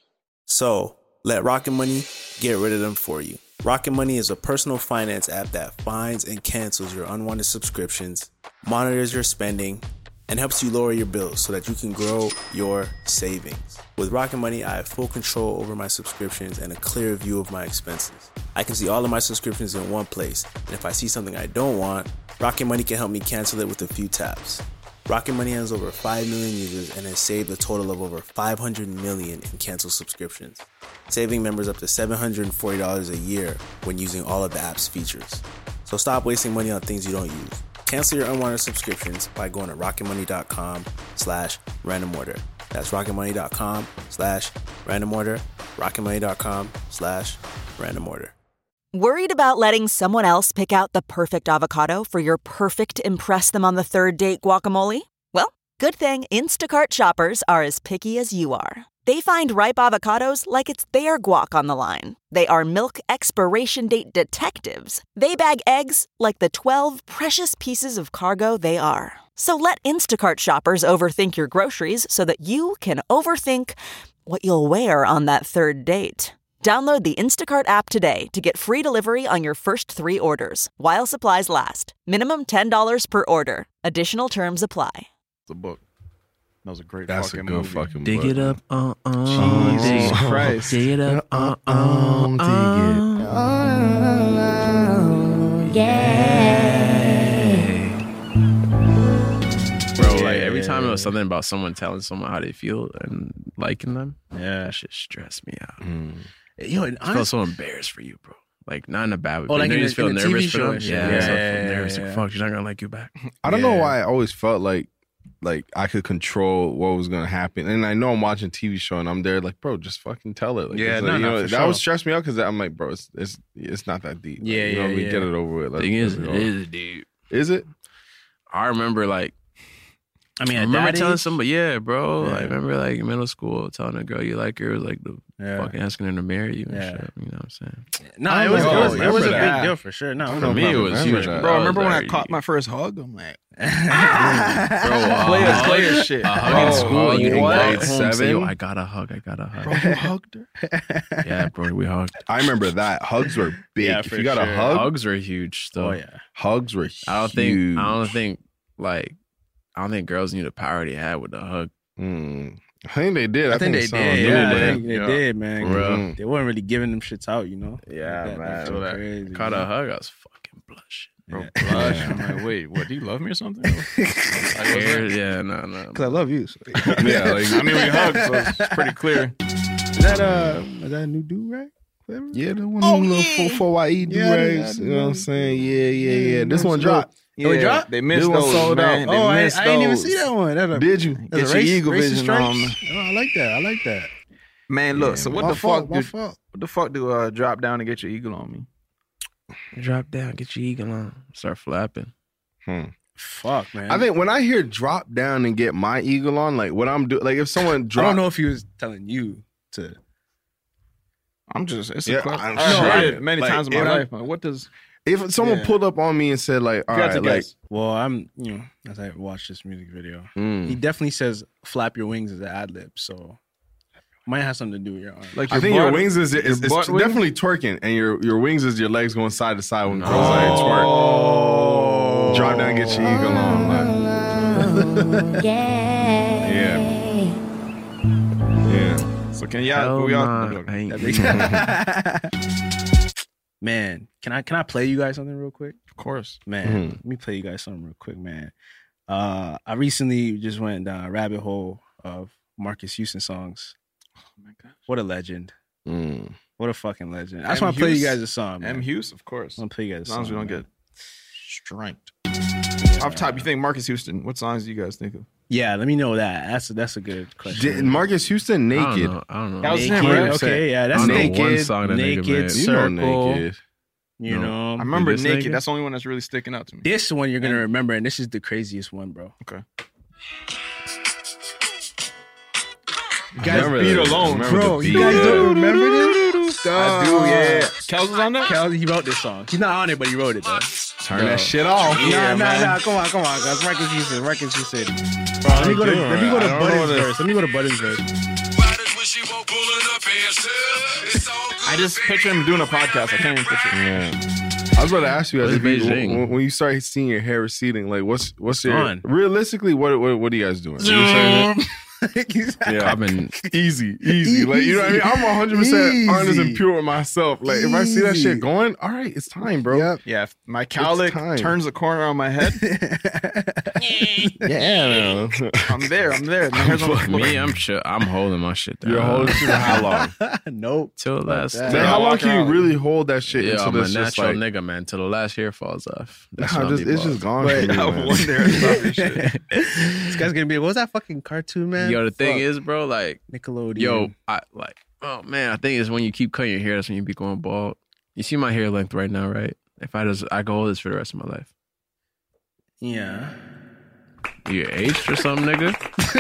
So, let Rocket Money get rid of them for you. Rocket Money is a personal finance app that finds and cancels your unwanted subscriptions, monitors your spending, and helps you lower your bills so that you can grow your savings. With Rocket Money, I have full control over my subscriptions and a clear view of my expenses. I can see all of my subscriptions in one place, and if I see something I don't want, Rocket Money can help me cancel it with a few taps. Rocket Money has over five million users and has saved a total of over five hundred million in canceled subscriptions, saving members up to seven hundred forty dollars a year when using all of the app's features. So stop wasting money on things you don't use. Cancel your unwanted subscriptions by going to rocketmoney.com slash random order. That's rocketmoney.com slash random order. rocketmoney.com slash random order. Worried about letting someone else pick out the perfect avocado for your perfect impress them on the third date guacamole? Well, good thing Instacart shoppers are as picky as you are. They find ripe avocados like it's their guac on the line. They are milk expiration date detectives. They bag eggs like the twelve precious pieces of cargo they are. So let Instacart shoppers overthink your groceries so that you can overthink what you'll wear on that third date. Download the Instacart app today to get free delivery on your first three orders, while supplies last. Minimum ten dollars per order. Additional terms apply. The book. That was a great That's fucking a good movie. fucking Dig book. it up, uh uh. Jesus Dig- Christ. Dig it up, uh uh. Oh, yeah. Bro, like every time it was something about someone telling someone how they feel and liking them, Yeah. that shit stressed me out. Yo, and I felt honest- so embarrassed for you, bro. Like not in a bad way. Oh, but like you in just the- feel in the nervous T V for show them. and shit. Yeah, Yeah, so I feel yeah, nervous. yeah. Like, fuck, she's not gonna like you back. I don't know Yeah. why I always felt like like I could control what was gonna happen. And I know I'm watching a T V show and I'm there like, bro, just fucking tell it. Like, Yeah, it's no, like, you no, know, for that sure. would stress me out because I'm like, bro, it's it's it's not that deep. Like, Yeah, you know, yeah, we yeah. get it over with. Let's- Thing is, let's it go. is deep. Is it? I remember like I mean, I at remember that telling age- somebody, yeah, bro. Yeah. I remember like in middle school telling a girl you like her, it was like the Yeah. fucking asking her to marry you and Yeah. shit. You know what I'm saying? No, I it don't was, know. it was, it Remember was a that. big deal for sure. No, For me, it was remember huge. that. Bro, That remember was when I very- caught my first hug? I'm like, Bro, player, uh, player shit. A hug Bro, in school, hug you didn't what? go home, say, Seven? yo, I got a hug, I got a hug. Bro, you hugged her? Yeah, bro, we hugged. I remember that. Hugs were big. Yeah, if for you got a sure. hug, Hugs were huge still. Oh yeah. hugs were huge. I don't think I don't think like I don't think girls knew the power they had with the hug. Mm. I think they did. I, I think they some did. knew Yeah, I that. think they Yeah. did, man. For real. Mhm. They weren't really giving them shits out, you know. Yeah, That- man. that's So that- crazy, Caught man. a hug, I was fucking blushing. Bro, Yeah. blush. I'm like, wait, what? Do you love me or something? Scared, yeah, no, no. Cause I love you. So. Yeah, like I mean, we hugged, so it's pretty clear. Is that uh, is that a new do rag? yeah, the one Oh, of them yeah. little four Y E do Yeah, I did- rags. I You know what I'm did. saying? Yeah, yeah, yeah. This nice one little- dropped. Oh, it dropped? They missed This one those, sold man. out. They Oh, I, I missed didn't even those. see that one. That's a, Did you? Get that's a your race, Eagle racist Vision stripes? on. Oh, I like that. I like that. Man, look. Yeah, so man. what My the fault, fuck? my Did, fault. what the fuck do uh drop down and get your eagle on me? Drop down, get your eagle on, start flapping. Hmm. Fuck, man. I think when I hear drop down and get my eagle on, like what I'm doing, like if someone I drop, don't know if he was telling you to. I'm just. It's Yeah, a question. I'm I've sure. heard it many Like, times in my if I- life. Man. What does? if someone Yeah. pulled up on me and said like, all You got right, to like, guess. Well, I'm, you know, as I watch this music video, mm. he definitely says "flap your wings" as an ad lib, so might have something to do with your arm. Like I think your butt- wings is, is, your butt is wing? definitely twerking, and your your wings is your legs going side to side when girls like twerk. Oh, Drop down, get your eagle on. Like, Yeah. yeah. So can y'all? Hell we all, nah, I ain't- man, can I can I play you guys something real quick? Of course. Man, Mhm. let me play you guys something real quick, man. Uh, I recently just went down a rabbit hole of Marcus Houston songs. Oh my god. What a legend! Mm. What a fucking legend! I just M. want to play you Hughes? guys a song. Man. M. Hughes, of course. I want to play you guys. As a long as we song, don't man. get striked. Off top, you think Marcus Houston? What songs do you guys think of? Yeah, let me know that. That's a, that's a good question. Did Marcus Houston I don't naked? know. I don't know. That was Naked, him, right? okay, yeah, that's I don't know naked. one song that nigga naked, made. You know circle. naked. You No. know, I remember this Naked. nigga? That's the only one that's really sticking out to me. this one you're gonna remember, and this is the craziest one, bro. Okay. I guys remember beat that. alone. I remember Bro, the you beat. guys don't remember this? I do, yeah. Kels was on that? Cal, he wrote this song. He's not on it, but he wrote it though. Turn that shit off. Nah, nah, man. nah. Come on, come on, guys. Marcus Houston, Marcus Houston. Bro, let me go to let me go to I don't know Budden's what it- verse. Let me go to Budden's verse. I just picture him doing a podcast. I can't even picture it. Yeah. I was about to ask you guys Where's if you, Beijing? when, when you start seeing your hair receding, like what's what's your on. realistically what what what are you guys doing? Yeah, I've been easy, easy. Like you know what I mean? I'm one hundred percent honest and Easy. pure with myself. Like if I see that Easy. shit going, all right, it's time, bro. Yep. Yeah, if my cowlick time. turns the corner on my head, Yeah, man. I'm there. I'm there. My hair's on the floor. me. I'm chill. I'm holding my shit down. You're holding shit for how long? Nope. till the last. that. Man, Yeah, how long walk can you around. really hold that shit Yeah, until I'm a it's just natural like, nigga, man. Till the last hair falls off. That's nah, when I'll just, be it's just bald. gone. from you, I man. wonder if that shit. This guy's gonna be. What was that fucking cartoon, man? Yo, the thing Fuck. is, bro, like, Nickelodeon. yo, I like, oh man, I think it's when you keep cutting your hair, that's when you be going bald. You see my hair length right now, right? If I just, I go hold this for the rest of my life. Yeah. You aged or something, nigga?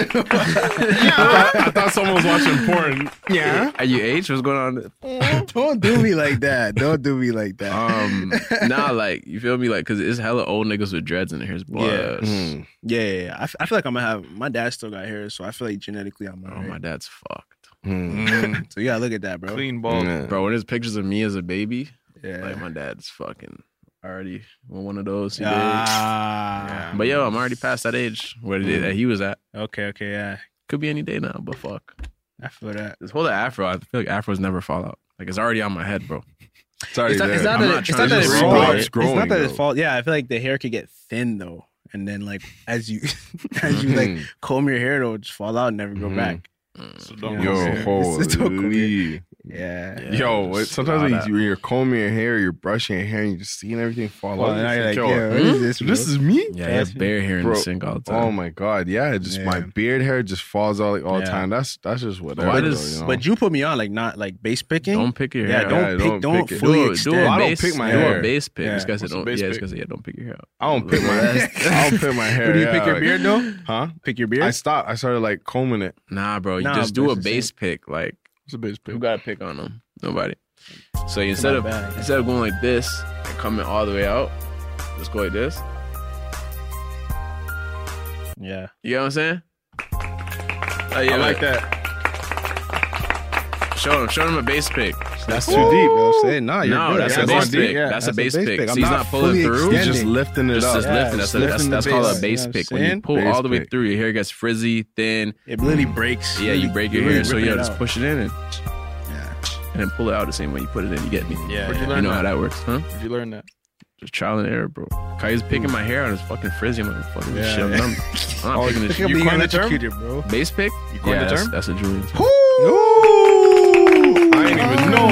I, I thought someone was watching porn. Yeah. Are you aged? What's going on? Don't do me like that. Don't do me like that. Um, nah, like, you feel me? Like, because it's hella old niggas with dreads in their hair's blood. Yeah. Mm. yeah, yeah, yeah. I, f- I feel like I'm gonna have. My dad still got hair, so I feel like genetically I'm. Oh, right. my dad's fucked. Mm. So you gotta look at that, bro. Clean ball. Yeah. Bro, when there's pictures of me as a baby, Yeah. like, my dad's fucking already one of those. He Ah. did. But yo, I'm already past that age where Mm. that he was at. Okay. Okay. Yeah. Could be any day now, but fuck. I feel that. This whole afro, I feel like afros never fall out. Like, it's already on my head, bro. It's already It's not, there. it's not I'm that, not it's trying not to that just it's regrow fault. it. It's Growing, not that it's though. fault. Yeah, I feel like the hair could get thin though, and then like as you as you like comb your hair, it'll just fall out and never grow Mhm. back. So You don't know what I'm Yo, saying? It's- it's all cool. holy. Yeah. Yeah, Yo, just it, sometimes allow when, that. you, when you're combing your hair, you're brushing your hair, and you're just seeing everything fall Well, out. now you're like, Yo, yeah, what is this? this bro? is me? Yeah, you have bare hair in Bro, the sink all the time. Oh my god, yeah, just my Yeah. beard hair just falls out like all the Yeah. time. That's that's just whatever. Why though, does- you know? But you put me on like not like base picking. Don't pick your yeah, hair. don't Yeah, pick. don't Don't, pick it. fully do, a, do extend. a I don't base, pick my do hair. a base pick. Yeah. This guy said What's a don't. base Yeah, this pick? guy said yeah, don't pick your hair out. I don't pick my I don't pick my hair. Do you yeah, pick your like- beard though? Huh? Pick your beard. I stopped. I started like combing it. Nah, bro. You Nah, just bro, do a it's the base pick. Like, It's a base pick. who got to pick on them? Nobody. So you instead not of bad. instead of going like this and coming all the way out, just go like this. Yeah. You get what I'm saying? Oh, yeah, I like that. Show him, show him a base pick. That's too deep. You know what I'm saying? Nah, you're No, good. that's Yeah, a going base deep, pick. yeah. That's a base pick. I'm So he's not pulling fully through. He's extending. just lifting it Just, up. just Yeah, lifting. just That's, a, that's, lifting the that's called base. a base You know what pick. I'm When you saying? pull Base all the way pick. through, your hair gets frizzy, thin. It really breaks. Yeah, you break your really hair. So ripping yeah, it just out. push it in and, Yeah. and then pull it out the same way you put it in. You get me? Yeah. Where'd you yeah. learn You know that? how that works, huh? Where'd you learn that? Just trial and error, bro. Kai's picking my hair out. It's fucking frizzy. I'm like, fucking Yeah, shit. I'm, yeah. done. I'm not Oh, picking this you shit. coined being the term? electrocuted, bro. Base pick? You coined yeah, the that's, term? that's a Julian term. I didn't even know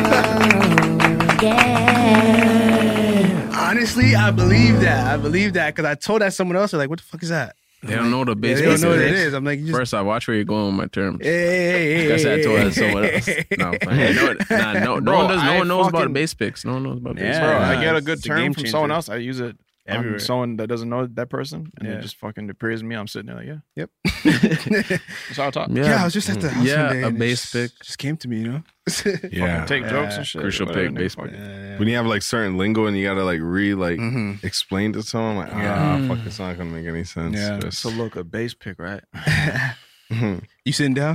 that. Honestly, I believe that. I believe that because I told that to someone else. They're like, what the fuck is that? They don't know what a Yeah, base they pick don't know what it is. is. I'm like, you just. First off, watch where you're going with my terms. Hey, hey, hey, I said I hey, told hey, that to someone hey, else. hey, No, I'm hey. playing. No, nah, no, no Bro, one does. No I one knows about fucking- base picks. No one knows about base Yeah. picks. Bro, Yeah, I get a it's good a term game from someone changer. else. I use it Everywhere. on someone that doesn't know that person, and Yeah. it just fucking appears me. I'm sitting there like, yeah, Yep. that's how I talk. Yeah, I was just at the house Yeah, one day. a and it base just, pick. just came to me, you know. Yeah. Take jokes Yeah. and shit. Crucial whatever, pick, nigga, base fuck pick. it. Yeah, When you have like certain lingo and you gotta like re like Mhm. explain to someone, like, Yeah. ah, fuck, it's not gonna make any sense. Yeah. Just- So look, a base pick, right? You sitting down?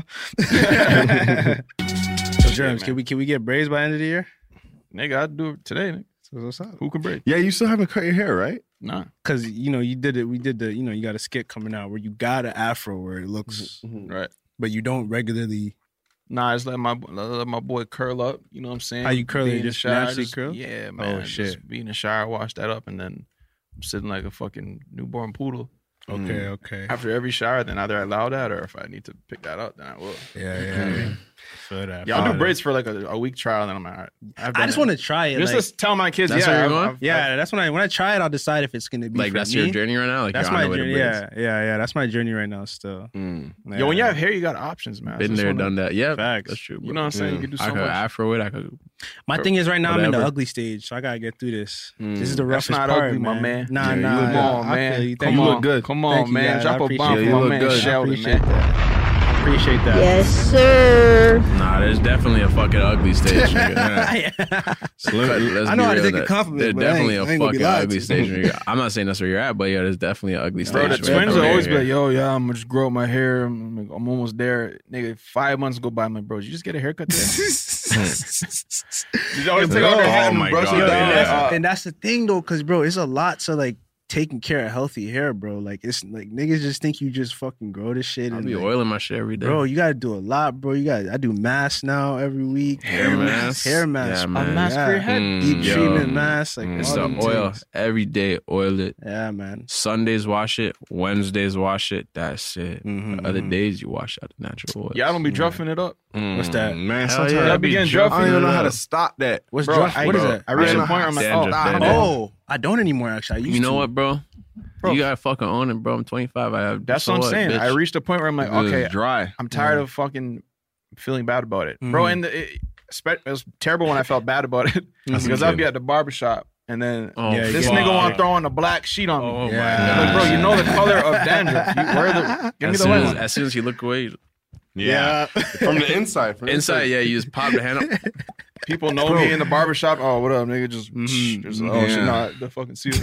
So, Germs, can we can we get braids by the end of the year? Nigga, I'd do it today. Nigga. So what's up? Who can break? yeah, you still haven't cut your hair, right? Nah. Because you know you did it. We did the you know you got a skit coming out where you got an afro where it looks, Right. but you don't regularly. Nah, just let my let my boy curl up. You know what I'm saying? How you curl Be it? in the Just shower, naturally just- curl? Yeah, man. Oh, shit. Just be in the shower, wash that up, and then I'm sitting like a fucking newborn poodle. Okay, okay. After every shower, then either I allow that, or if I need to pick that up, then I will. Yeah, yeah. Feel that, Yeah, I'll feel do that. braids for like a, a week trial, and then I'm like, all right, I've done I just it. want to try it. just like- to tell my kids, That's yeah, where you're I've- going? I've- yeah, that's when I when I try it, I'll decide if it's gonna be Like for that's me. your journey right now. Like That's you're on my the way to journey. braids. Yeah, yeah, yeah. That's my journey right now. Still. Mm. Yeah. Yo, when you have hair, you got options, man. I Been just there, wanna- done that. Yeah, Facts. that's true. Bro. You know what I'm saying? You can do I so could much. afro it. I could. My thing is right now I'm in the Whatever. ugly stage, so I gotta get through this. Mm. This is the That's roughest not part, ugly, my man. Nah, Yeah, you nah. look Come good. on, I man. feel you. Come Thank you on, look good. Come Thank on, you, man. guys. Drop I a appreciate bomb it. for You my look man good. I Sheldon, appreciate man. that. Appreciate that. Yes, sir. Nah, there's definitely a fucking ugly stage. Nigga. Slim- Let's I know be how to real, take a that- compliment, There's but I ain't- definitely I a ain't gonna be fucking lied ugly to. stage. Nigga. I'm not saying that's where you're at, but yeah, there's definitely an ugly Bro, stage. the twins Right will always here. be like, yo, yeah, I'm gonna just grow up my hair. I'm, like, I'm almost there. Nigga, five months go by. I'm like, bro, did you just get a haircut today? Did you always take off your hat Oh and my brush God. it Yo, down? and, Yeah. that's, Uh, and that's the thing though, because bro, it's a lot to like taking care of healthy hair, bro. Like it's like niggas just think you just fucking grow this shit. I'll and, be like, oiling my shit every day. bro, you gotta do a lot, bro. You got I do masks now every week. Hair masks? hair masks, Yeah, bro. man. mask for your head? Mm, deep yo. treatment masks, like Mm. It's all the them oil things. every day. Oil it. Yeah, man. Sundays wash it. Wednesdays wash it. That's it. Mhm, Other mhm. days you wash out the natural oil. Y'all don't be druffing it up. What's that? Man, Hell sometimes yeah. I Y'all be getting I druffy. don't even know how to stop that. What's Bro, druff? I- What is bro, that? I reached I a know point where I'm like, Dandruff, oh, dandruff. Oh, I don't anymore. Actually, I used You know to. what, bro? Bro. You gotta fucking own it, bro. I'm twenty-five. I have. that's so what I'm saying. bitch? I reached a point where I'm like, It's okay, dry. I'm tired Yeah. of fucking feeling bad about it, bro. Mhm. And the, it, spe- it was terrible when I felt bad about it because I'd be at the barbershop And then Oh, Yeah, this yeah. nigga want fuck. to throw on a black sheet on me. Oh, my Yeah. Like, God. bro, you know the color of dandruff. You, where the, give me As the soon white as, one. as soon as you look away, Yeah. From the inside. From the inside, yeah, you just pop the hand up. People know me in the barbershop. Oh, what up, nigga? Just, just oh, Yeah. shit, not the fucking ceiling.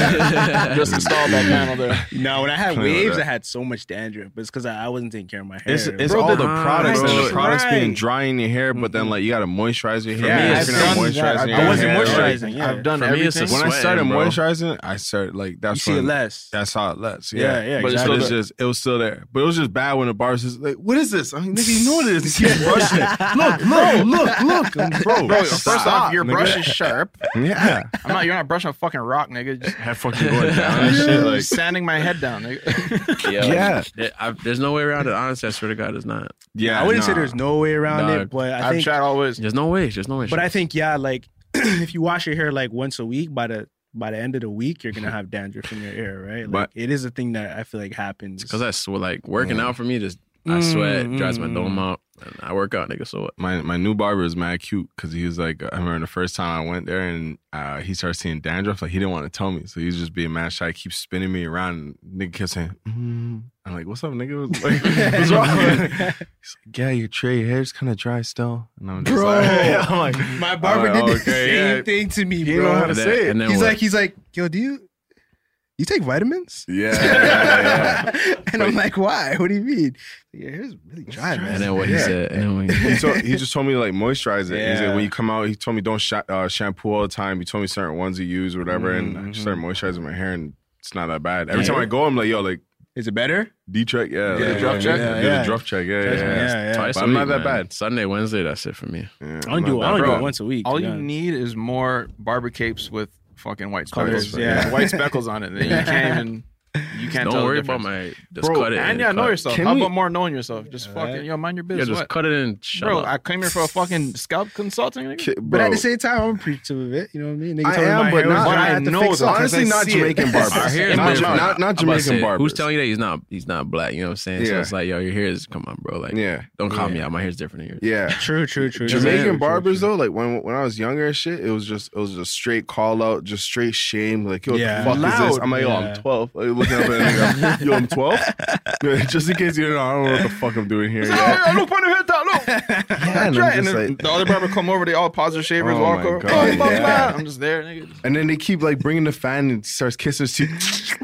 Yeah. Just installed that panel there. No, when I had Something like waves, that. I had so much dandruff, but it's because I, I wasn't taking care of my hair. It's, it's Bro, all the- the products Right, and the right. products being Right. dry in your hair, but then like you gotta moisturize your hair. Yeah, If you're I've not done moisturizing that. your I wasn't hair, moisturizing. like, Yeah. I've done For me, it's everything. a when I sweating, started bro. moisturizing, I started like that's you see when it less. that's how it lets. Yeah, Yeah, yeah, But it's But still it's there. just it was still there, but it was just bad when the bar was just like, "What is this?" I mean, nigga, you know what it is. You keep brushing it. Look, look, look, look, I'm- bro. Bro, first stop, off, your nigga. brush is sharp. Yeah, I'm not. You're not brushing a fucking rock, nigga. Just head fucking going down and shit. Like, sanding my head down, nigga. yeah, It- I, there's no way around it. Honestly, I swear to God, it's not. yeah. I wouldn't say nah. there's no way around Dog. it, but I I've think tried always. There's no way. There's no way. But I think yeah, like if you wash your hair like once a week, by the by the end of the week, you're gonna have dandruff in your hair, right? Like But- it is a thing that I feel like happens. because I sweat, like working out for me, just I sweat, dries my dome out, and I work out, nigga. So what? My my new barber is mad cute because he was like, I remember the first time I went there and uh, he started seeing dandruff. Like he didn't want to tell me, so he was just being mad shy. Keep spinning me around. And nigga kept saying, mm. I'm like, what's up, nigga? Like, what's wrong? He's like, yeah, your tray, your hair's kind of dry still. And I'm just Bro. like, I'm like, My barber I'm like, did the okay, same yeah. thing to me, He didn't know bro. how to And then- say it. and then He's what? like, he's like, yo, do you you take vitamins? Yeah, yeah, yeah. And I'm like, why? What do you mean? Your hair's really dry, man. And then what he Yeah. said. And then when he, told, he just told me to like moisturize it. He Yeah. said when you come out, he told me don't sh- uh, shampoo all the time. He told me certain ones to use or whatever, and I just started moisturizing my hair, and it's not that bad. Every Yeah. time I go, I'm like, yo, like Is it better? D-check, yeah, Yeah, like, druff check? yeah, Yeah, do yeah. the druff check, yeah, yeah, Trust me, yeah. yeah, yeah. twice But a I'm week, not that man. bad. Sunday, Wednesday, that's it for me. Yeah, I I'm only do not I only that do bad. it once a week. All to be you honest. need is more barber capes with fucking white Colors, speckles. yeah. white speckles on it. Then you can't even. You can't Don't tell worry the about difference. my. Just Bro, cut it. And yeah, know cut. yourself. Can How we- about more knowing yourself? Just fucking, yo, mind your Yeah, business. just What? cut it and shut Bro, up. I came here for a fucking scalp consulting. nigga. Ki- But bro, at the same time, I'm appreciative of it. You know what I mean? Nigga I told me am, my but hair was not- dry, but I I had to know fix though, it. honestly, I not see it. Jamaican barbers. Our hair is not, different. not, not I'm about to Jamaican say, barbers. Who's telling you that he's not he's not black? You know what I'm saying? So Yeah. it's like, yo, your hair is come on, bro. Like, Yeah. don't call me Yeah. out. My hair's different than yours. Yeah. True, true, true. Jamaican true, barbers true. though, like when when I was younger and shit, it was just it was just straight call out, just straight shame. Like, yo, Yeah. what the fuck is this? Loud. I'm like, yo, Yeah. I'm twelve. Like, looking up at it, like, yo, I'm twelve. Just in case you don't know, I don't know what the fuck I'm doing here. Yeah, Oh, look, point of head down, look. yeah and, Right, I'm and just then like, the other barber come over, they all pause their shavers, Oh walk my over. God, Oh, blah, yeah. blah. I'm just there, nigga. and then they keep like bringing the fan and starts kissing his teeth.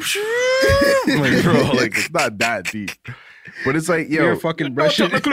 I'm like, bro, like it's not that deep, but it's like, yo, You're fucking brushing, check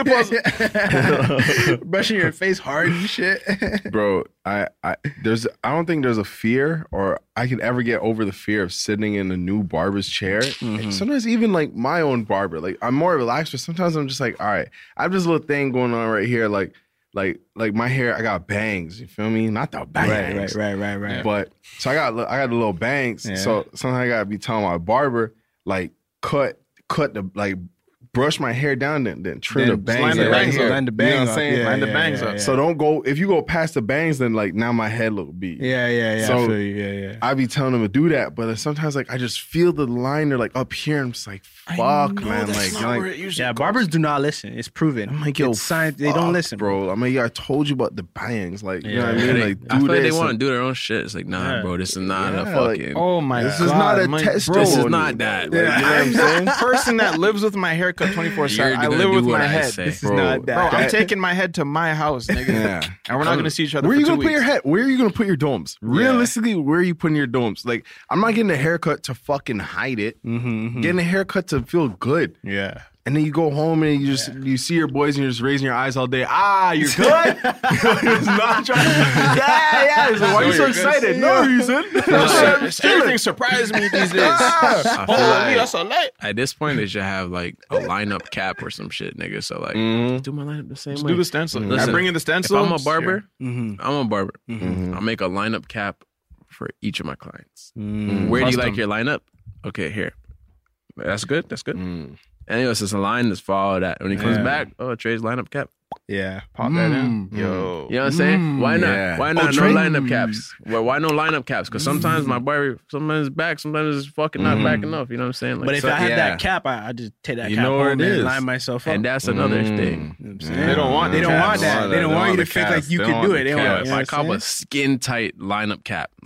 the clip brushing your face hard and shit. bro, I, I there's I don't think there's a fear or I could ever get over the fear of sitting in a new barber's chair. Mm-hmm. Sometimes even like my own barber, like I'm more relaxed, but sometimes I'm just like, all right, I have this little thing going on right here, like like like my hair, I got bangs. You feel me? Not the bangs, right, right, right, right. but so I got I got the little bangs. Yeah. So sometimes I gotta be telling my barber like cut cut the like brush my hair down, then then trim Then the bangs. line the like, bangs right up. here. Line the You know bang what I'm up. saying? Yeah, Line the yeah, bangs yeah, up. yeah. So don't go if you go past the bangs, then like now my head look beat. Yeah, yeah, yeah. So- I feel you. Yeah, yeah. I be telling them to do that, but then sometimes like I just feel the liner like up here. I'm just like, fuck, man. Like, you're like Yeah, barbers do not listen. It's proven. I'm like, yo, It's science. They fuck, don't listen, bro. I'm like, yo, I told you about the bangs. Like, you know what I Yeah. mean? They- Like, I do feel like they this. want to do their own shit. It's like, nah, Yeah. bro, this is not a Yeah, like, fucking. Oh my This god. is not a my- test. bro, this is not that. Like, Like, you know what I'm saying? person that lives with my haircut twenty-four seven. You're I gonna live do with what my I head. say. This is Bro, not Bro, that. I'm taking my head to my house, nigga. Yeah. And we're not gonna see each other Where for are you two gonna put your weeks. head? Where are you gonna put your domes? Realistically, where are you putting your domes? Like, I'm not getting a haircut to fucking hide it. Mm-hmm, Getting a haircut to feel good. yeah. And then you go home and you just you see your boys and you're just raising your eyes all day. Ah, you're good. It's not trying. Yeah, yeah. He's like, why are you so you're good. excited? No reason. Everything surprised me these days. I feel Holy, like that's a light. at this point, they should have like a lineup cap or some shit, nigga. So like, Mhm. do my lineup the same Just way. do the stencil. Listen, I bring in the If stencil. I'm a barber, Mm-hmm. I'm a barber. Mhm. I'll make a lineup cap for each of my clients. Mm. Where do you Custom. like your lineup? Okay, here. That's good. That's good. Mm. Anyways, it's a line that's follow that. When he comes Yeah. back, oh, Trey's lineup cap. Yeah. Pop that in. Mm. Yo. You know what I'm saying? Why not? yeah. Why Oh, not? no Trey- lineup caps. Well, why no lineup caps? Because sometimes my barber, sometimes it's back, sometimes it's fucking not Mhm. backing off. You know what I'm saying? Like, But if so- I had yeah. that cap, I, I just take that You cap know where home it and is. line myself up. and that's another Mm. thing. You know what I'm saying? They don't want They the don't caps. want that. They don't want you to the think caps. like you They could don't do want it. the They caps. want. Yeah, You if know I what cop I'm a skin tight lineup cap, like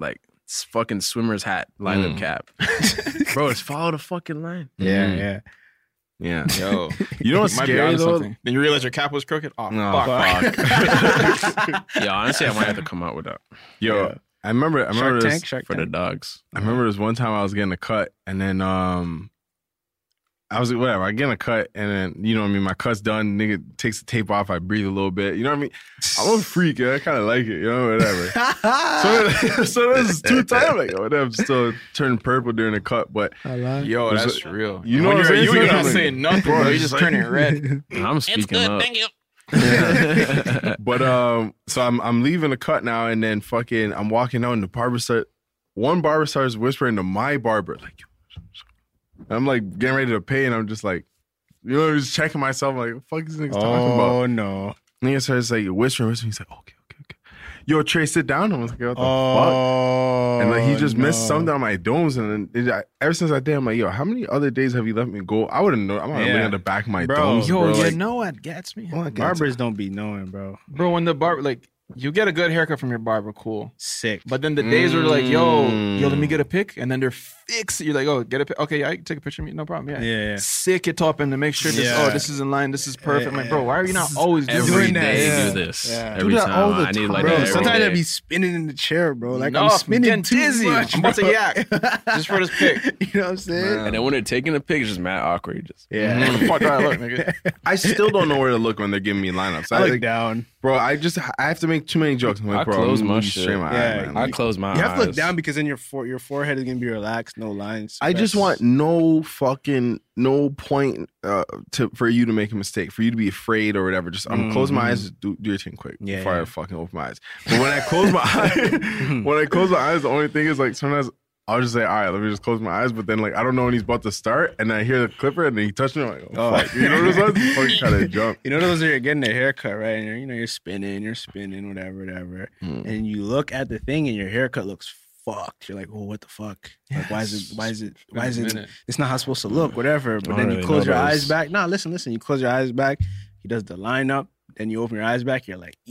s- fucking swimmer's hat, lined Mm. up cap. Bro, just follow the fucking line. Yeah, Mm. yeah. Yeah. Yo, You know what's might be scary onto though? something. Then you realize your cap was crooked. Oh, No, fuck. fuck. Yeah, honestly, I might have to come out with that Yo, Yeah. I remember. I remember Shark this. Tank, Shark for the Tank. dogs. I remember this one time I was getting a cut, and then um, I was like, whatever. I get a cut, and then you know what I mean. My cut's done. Nigga takes the tape off. I breathe a little bit. You know what I mean? I'm a freak. Yeah, I kind of like it. You know, whatever. so, so this is two times. Like, whatever. I'm still turning purple during the cut, but Yo, There's that's a- real. you know when what you're I'm you, saying? you're not Like, saying nothing, bro. You're just turning red. I'm speaking up. Yeah. But um, so I'm I'm leaving the cut now, and then fucking I'm walking out, and the barber start. One barber starts whispering to my barber, like, and I'm like getting ready to pay, and I'm just like, you know, just checking myself, like, what the fuck is this nigga talking about? Oh no. Nigga starts like whispering, whispering. He's like, okay, okay, okay. Yo, Trey, sit down. I was like, what the fuck? Oh. And like he just missed no. something on my domes, and then it, I, ever since that day, I'm like, yo, how many other days have you let me go? I wouldn't know. I'm not Yeah. looking at the back of my Bro. domes, Yo, bro. you Like, know what gets me? what gets- Barbers don't be knowing, bro. Bro, when the barber, like, you get a good haircut from your barber, cool. Sick. But then the days where they're like, yo, Mm. yo, let me get a pic. And then they're fixed. You're like, oh, get a pic. Okay, yeah, I can take a picture of me. No problem. Yeah. Yeah, yeah. Sick it up and to make sure this, Yeah. oh, this is in line. This is perfect. I'm like, bro, Yeah. why are you not always doing Every that? day Yeah. do this. Yeah. Every Do that time. all the I need time. like Bro, that every sometimes day. I'd be spinning in the chair, bro. Like No, I'm spinning getting too dizzy. much, I'm about to bro. yak. Just for this pic. You know what I'm saying? And then when they're taking the pictures, mad awkward. You just Yeah. Where the fuck do I look, nigga? I still don't know where to look when they're giving me lineups. I I, look like, down. bro, I just I have to make too many jokes. I'm like, I bro, close I'm my gonna shit. straight my Yeah, eye, man. I Like, close my You have to look eyes. down because then your for, your forehead is gonna be relaxed, no lines. I just That's- want no fucking no point uh, to for you to make a mistake, for you to be afraid or whatever. Just I'm close my eyes, do, do your thing quick Yeah, before yeah. I fucking open my eyes. But when I close my eyes, when I close my eyes, the only thing is like sometimes I'll just say, all right, let me just close my eyes. But then like I don't know when he's about to start, and then I hear the clipper, and then he touched me. I'm like, oh, Oh. fuck, you know what I'm saying? Fucking kind of jump. You know those are you're getting a haircut, right? And you're, you know you're spinning, you're spinning, whatever, whatever. Mm. And you look at the thing, and your haircut looks fucked. You're like, oh, what the fuck? Like, why is it? Why is it? Why is been a it? minute. It's not how it's supposed to look, whatever. But I then don't you really close know your those. eyes back. No, listen, listen. You close your eyes back. He does the lineup. Then you open your eyes back. You're like,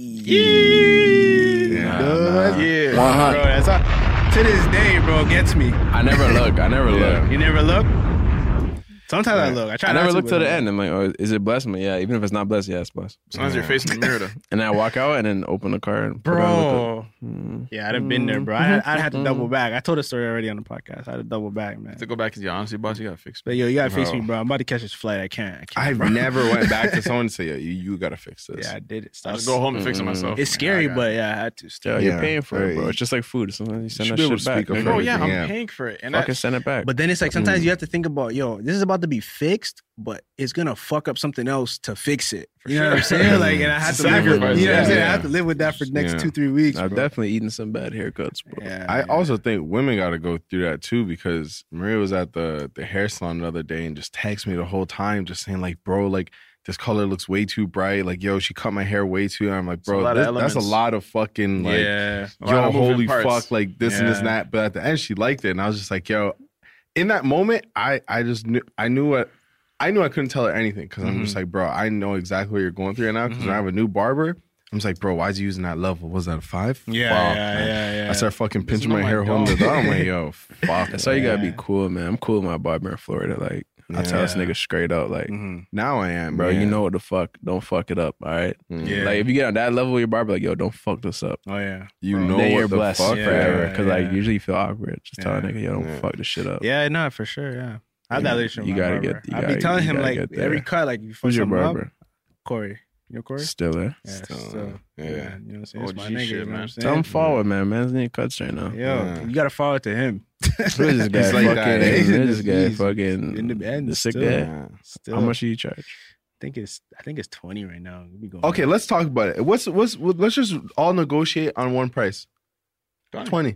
yeah, nah. yeah, Wow. bro. That's how, to this day, bro, gets me. I never look. I never Yeah. look. You never look. Sometimes I look. I try. I not never to, look but to the no. end. I'm like, oh, is it blessed? I'm like, yeah, even if it's not blessed, yeah, it's blessed. Sometimes you're facing the mirror, though. And then I walk out and then open the car and put on the Bro. Yeah, I'd have been there, bro. I, I had to double back. I told the story already on the podcast. I had to double back, man. To go back to your honesty, boss, you gotta fix But me. yo, you gotta face Bro. me, bro. I'm about to catch this flight. I can't. I can't. I've bro. never went back to someone and say, yo, you, you gotta fix this. Yeah, I did it. I just go home and fix it myself. It's scary, but yeah, I had to. Yeah, Still. you're Yeah. paying for it, bro. Right. It's just like food. Sometimes you send should that be able shit to back. speak up nigga. for Bro, yeah, I'm Yeah. paying for it. And Fucking I, send it back. But then it's like sometimes you have to think about, yo, this is about to be fixed, but it's gonna fuck up something else to fix it. You know what I'm sure. saying? Like, and I have It's to a live with. You know sacrifice, what I'm saying? yeah. I have to live with that for the next Yeah. two, three weeks. I've bro. definitely eaten some bad haircuts, bro. Yeah, I yeah. also think women got to go through that too, because Maria was at the the hair salon the other day and just texted me the whole time, just saying like, bro, like this color looks way too bright. Like, yo, she cut my hair way too. And I'm like, a bro, lot of this- that's a elements. lot of fucking like, yeah. A lot yo, of moving holy parts. fuck, like this and this and Yeah. that. But at the end, she liked it, and I was just like, yo, in that moment, I I just knew I knew what. I knew I couldn't tell her anything because I'm just like, bro, I know exactly what you're going through right now. Because when I have a new barber, I'm just like, bro, why is he using that level? Was that a five? Yeah, Fuck, yeah, man. yeah, yeah. I start fucking This is pinching my not hair, my holding the dog. door. I'm like, yo, fuck. That's why you gotta Yeah. be cool, man. I'm cool with my barber in Florida. Like, I tell this Yeah. nigga straight out, like, Mhm. Now I am, bro, man. you know what the fuck. Don't fuck it up, all right? Yeah. Like, if you get on that level with your barber, like, yo, don't fuck this up. Oh yeah. You Bro. know then what you're the blessed fuck, forever. yeah, Because, like, yeah. usually you feel awkward. Just tell a Yeah. nigga, yo, don't Yeah. fuck this shit up. Yeah, no, for sure. Yeah. I have that Yeah. relationship. You with my gotta get- barber. you I be gotta- telling you him gotta like get there. every cut, like you fuck Who's your something up, barber? Corey. You know Corey? Still there. Yeah, Still, still, yeah. yeah. You know what I'm saying? It's O G my nigga, shit, you know what man. I'm saying? Tell him forward, man. Man's need cuts right now. Yo, Yeah. you gotta follow it to him. Who is this guy? He's like fucking, that, eh? who is this guy? He's Fucking in the end, the sick still. guy. Yeah. Still, How much do you charge? I think it's I think it's twenty right now. We going Okay, let's talk about it. What's what's let's just all negotiate on one price. Done. Twenty.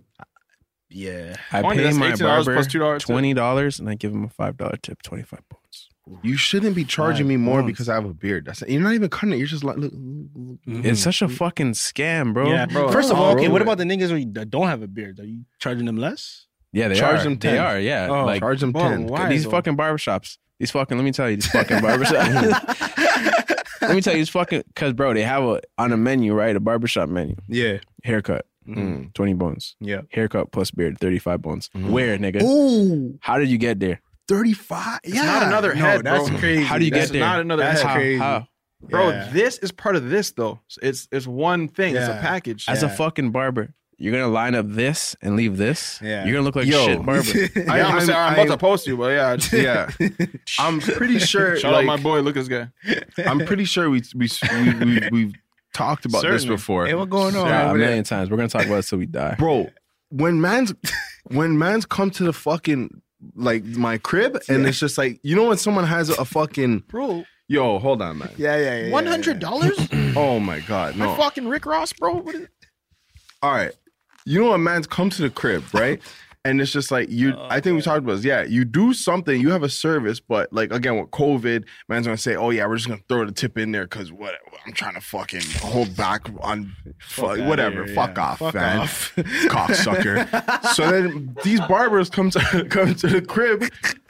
Yeah. I twenty, pay that's my eighteen dollars barber plus two dollars tip. twenty dollars and I give him a five dollar tip, twenty five bucks. You shouldn't be charging Five me more bones. because I have a beard. That's you're not even cutting it. You're just like, look. It's such a fucking scam, bro. Yeah, Bro, First of all, bro. okay, what about the niggas who that don't have a beard? Are you charging them less? Yeah, they Charge are. them They ten. are. Yeah, Oh, like Charge them Bro, ten. why? these though? fucking barbershops. These fucking. Let me tell you, these fucking barbershops. Let me tell you, these fucking. Cause bro, they have a on a menu, right? A barbershop menu. Yeah. Haircut. Mm. twenty bones. Yeah. Haircut plus beard, thirty-five bones. Mm. Where, nigga? Ooh, How did you get there? thirty-five. It's Yeah, not another no, head, that's bro. crazy. How do you That's get there? not another That's head. How? crazy. How? Bro, Yeah. this is part of this though. It's it's one thing. It's a Yeah. package. As a Yeah. fucking barber, you're gonna line up this and leave this. Yeah. You're gonna look like Yo. shit barber. I, Yeah, I'm, I'm- say, I'm about I'm- to post you, but yeah, I just, Yeah, I'm pretty sure. shout like, out my boy Lucas guy. I'm pretty sure we we we, we we've talked about this Certainly. before. Hey, what's going on? Yeah, a over there? million times. We're gonna talk about it till we die. Bro, when man's when man's come to the fucking like my crib and it's just like, you know when someone has a fucking Bro, yo, hold on, man. Yeah, yeah, yeah. one hundred dollars? Oh my god, My no. fucking Rick Ross, bro. What is, All right. You know when man's come to the crib, right? And it's just like you I think we talked about this. Yeah, you do something, you have a service, but like again with COVID, man's gonna say, oh yeah, we're just gonna throw the tip in there because what I'm trying to fucking hold back on fuck, outta whatever. here, Fuck yeah. off, Fuck man. off. Cocksucker. So then these barbers come to come to the crib.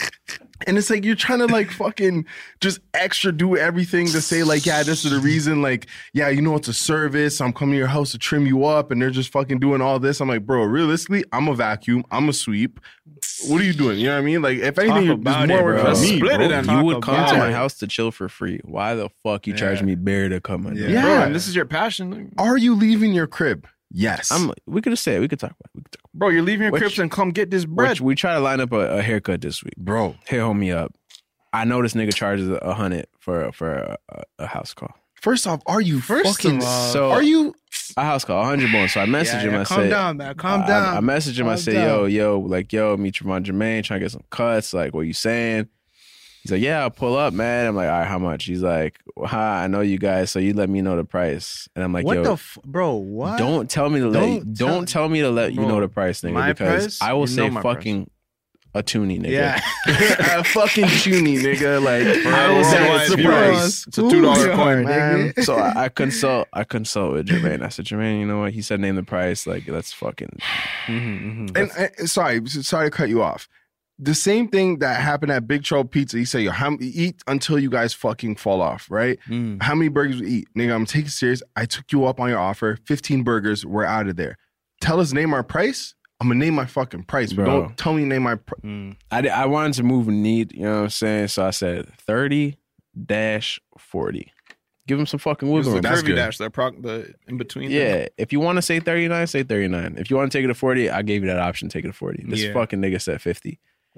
And it's like you're trying to like fucking just extra do everything to say like, yeah, this is the reason. Like, yeah, you know, it's a service. I'm coming to your house to trim you up, and they're just fucking doing all this. I'm like, bro, realistically, I'm a vacuum. I'm a sweep. What are you doing? You know what I mean? Like, if anything, Talk there's about more it, work bro. for me, Split bro. it and You would come about to my it. house to chill for free. Why the fuck you charge Yeah. me beer to come on? Yeah. Yeah. bro, Yeah. and this is your passion. Are you leaving your crib? Yes. I'm. We could just say it. We could talk about it. We could talk Bro, you're leaving your Which- cribs and come get this about bread. it. We try to line up a, a haircut this week. bro. Hey, hold me up. I know this nigga charges a hundred for for a, a, a house call. First off, are you First fucking? of all- So are you? a house call, a hundred bones. So I messaged Yeah, him. yeah, I calm said, down, man. Calm I- down. I, I messaged him. I Calm said, down. yo, yo, like, yo, meet Trevon Jermaine, trying to get some cuts. Like, what you saying? He's like, yeah, I'll pull up, man. I'm like, all right, how much? He's like, well, hi, I know you guys, so you let me know the price. And I'm like, What yo, the f- bro? What? don't tell me to let you, Don't don't tell- tell me to let you Bro, know the price, nigga, my because price? I will You say know my price. fucking a toonie, nigga. Yeah. a fucking tuny, nigga. Like, I will say Worldwide it's the viewers, price. It's a two dollar Ooh, coin. man. So I, I consult, I consult with Jermaine. I said, Jermaine, you know what? He said, name the price. Like, let's fucking. And uh, sorry, sorry to cut you off. The same thing that happened at Big Trouble Pizza. You say, yo, how many eat until you guys fucking fall off, right? Mm. How many burgers we eat? Nigga, I'm gonna take it serious. I took you up on your offer. fifteen burgers, we're out of there. Tell us name our price. I'm gonna name my fucking price, but Bro. don't tell me name my price. Mm. I, did- I wanted to move need, you know what I'm saying? So I said thirty dash forty. Give him some fucking It was wiggle the room. That's curvy good. dash, the, proc, the in between. Yeah, if you want to say thirty-nine, say thirty-nine. If you want to take it to forty, I gave you that option, take it to forty. This Yeah. fucking nigga said fifty.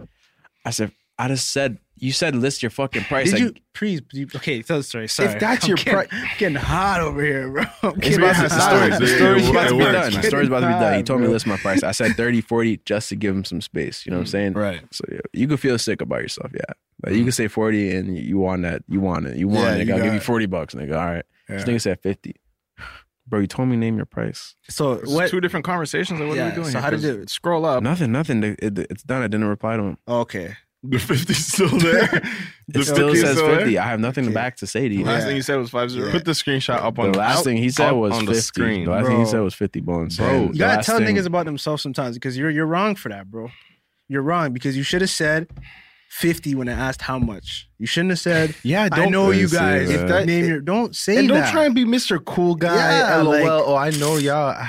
I said, I just said, you said list your fucking price. Did Like, you please? you- Okay, tell the story. Sorry. If that's I'm your getting- pri- getting hot over here, bro. I'm It's getting about to, has the hot. story, size. the It- story's it about to be works, done. The man. story's about to be done. He told me Bro. list my price. I said thirty, forty just to give him some space. You know what I'm saying? Right. So yeah, you could feel sick about yourself. Yeah. Like, you could say forty and you want that. You want it. You want Yeah, it. Nigga, you I'll got give you it. forty bucks, nigga. All right. This Yeah. nigga said fifty. Bro, you told me name your price. So It's what? two different conversations. Like, what are Yeah, we doing so here? how did 'Cause it- Scroll up. Nothing, nothing. It- it- it's done. I didn't reply to him. Okay. The fifty's still there. It still fifty's says still there? fifty. I have nothing Okay. back to say to you. Last Yeah. thing you said was five zero. Put the screenshot up on The last out- thing he said up was on fifty. the screen. The last thing he Bro. said was fifty bones. Bro, And you the You gotta last tell thing- niggas about themselves sometimes because you're you're wrong for that, bro. You're wrong because you should have said fifty when I asked how much. You shouldn't have said. Yeah, I don't know you say guys. that. If that name your don't say and don't that. try and be Mister Cool Guy. Yeah, LOL. like- oh, I know y'all. Ha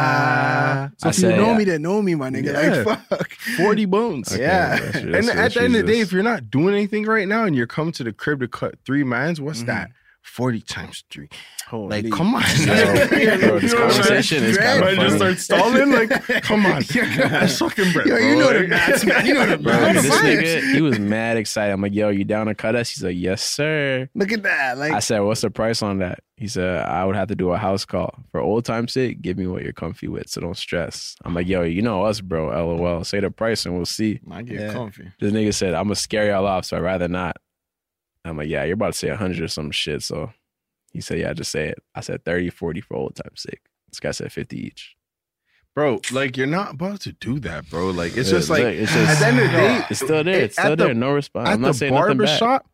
ha. So I if you said- know me, then know me, my nigga. Yeah. Like fuck. forty bones. Okay, Yeah. that's- And that's- at that's the end of the day, Jesus. if you're not doing anything right now and you're coming to the crib to cut three mans, what's Mhm. that? forty times three. Holy. Like, come on. Bro, bro, this You know what I'm conversation saying? is kind Right, of just funny. start stalling. Like, come on. That's fucking bread, Yo, bro. you know the Like- maths, man. You know the Bro, maths. this nigga, he was mad excited. I'm like, yo, you down to cut us? He's like, yes, sir. Look at that. Like I said, what's the price on that? He said, I would have to do a house call. For old time's sake, give me what you're comfy with, so don't stress. I'm like, yo, you know us, bro. LOL. Say the price and we'll see. I get Yeah. comfy. This nigga said, I'm going to scare y'all off, so I'd rather not. I'm like, yeah, you're about to say one hundred or some shit. So he said, yeah, just say it. I said thirty, forty for old time's sake. This guy said fifty each. Bro, like, you're not about to do that, bro. Like, it's Yeah, just like, look, it's just- at the end of the day, It's still there. It's at still the- there. No response. at I'm not the saying nothing barber back. shop,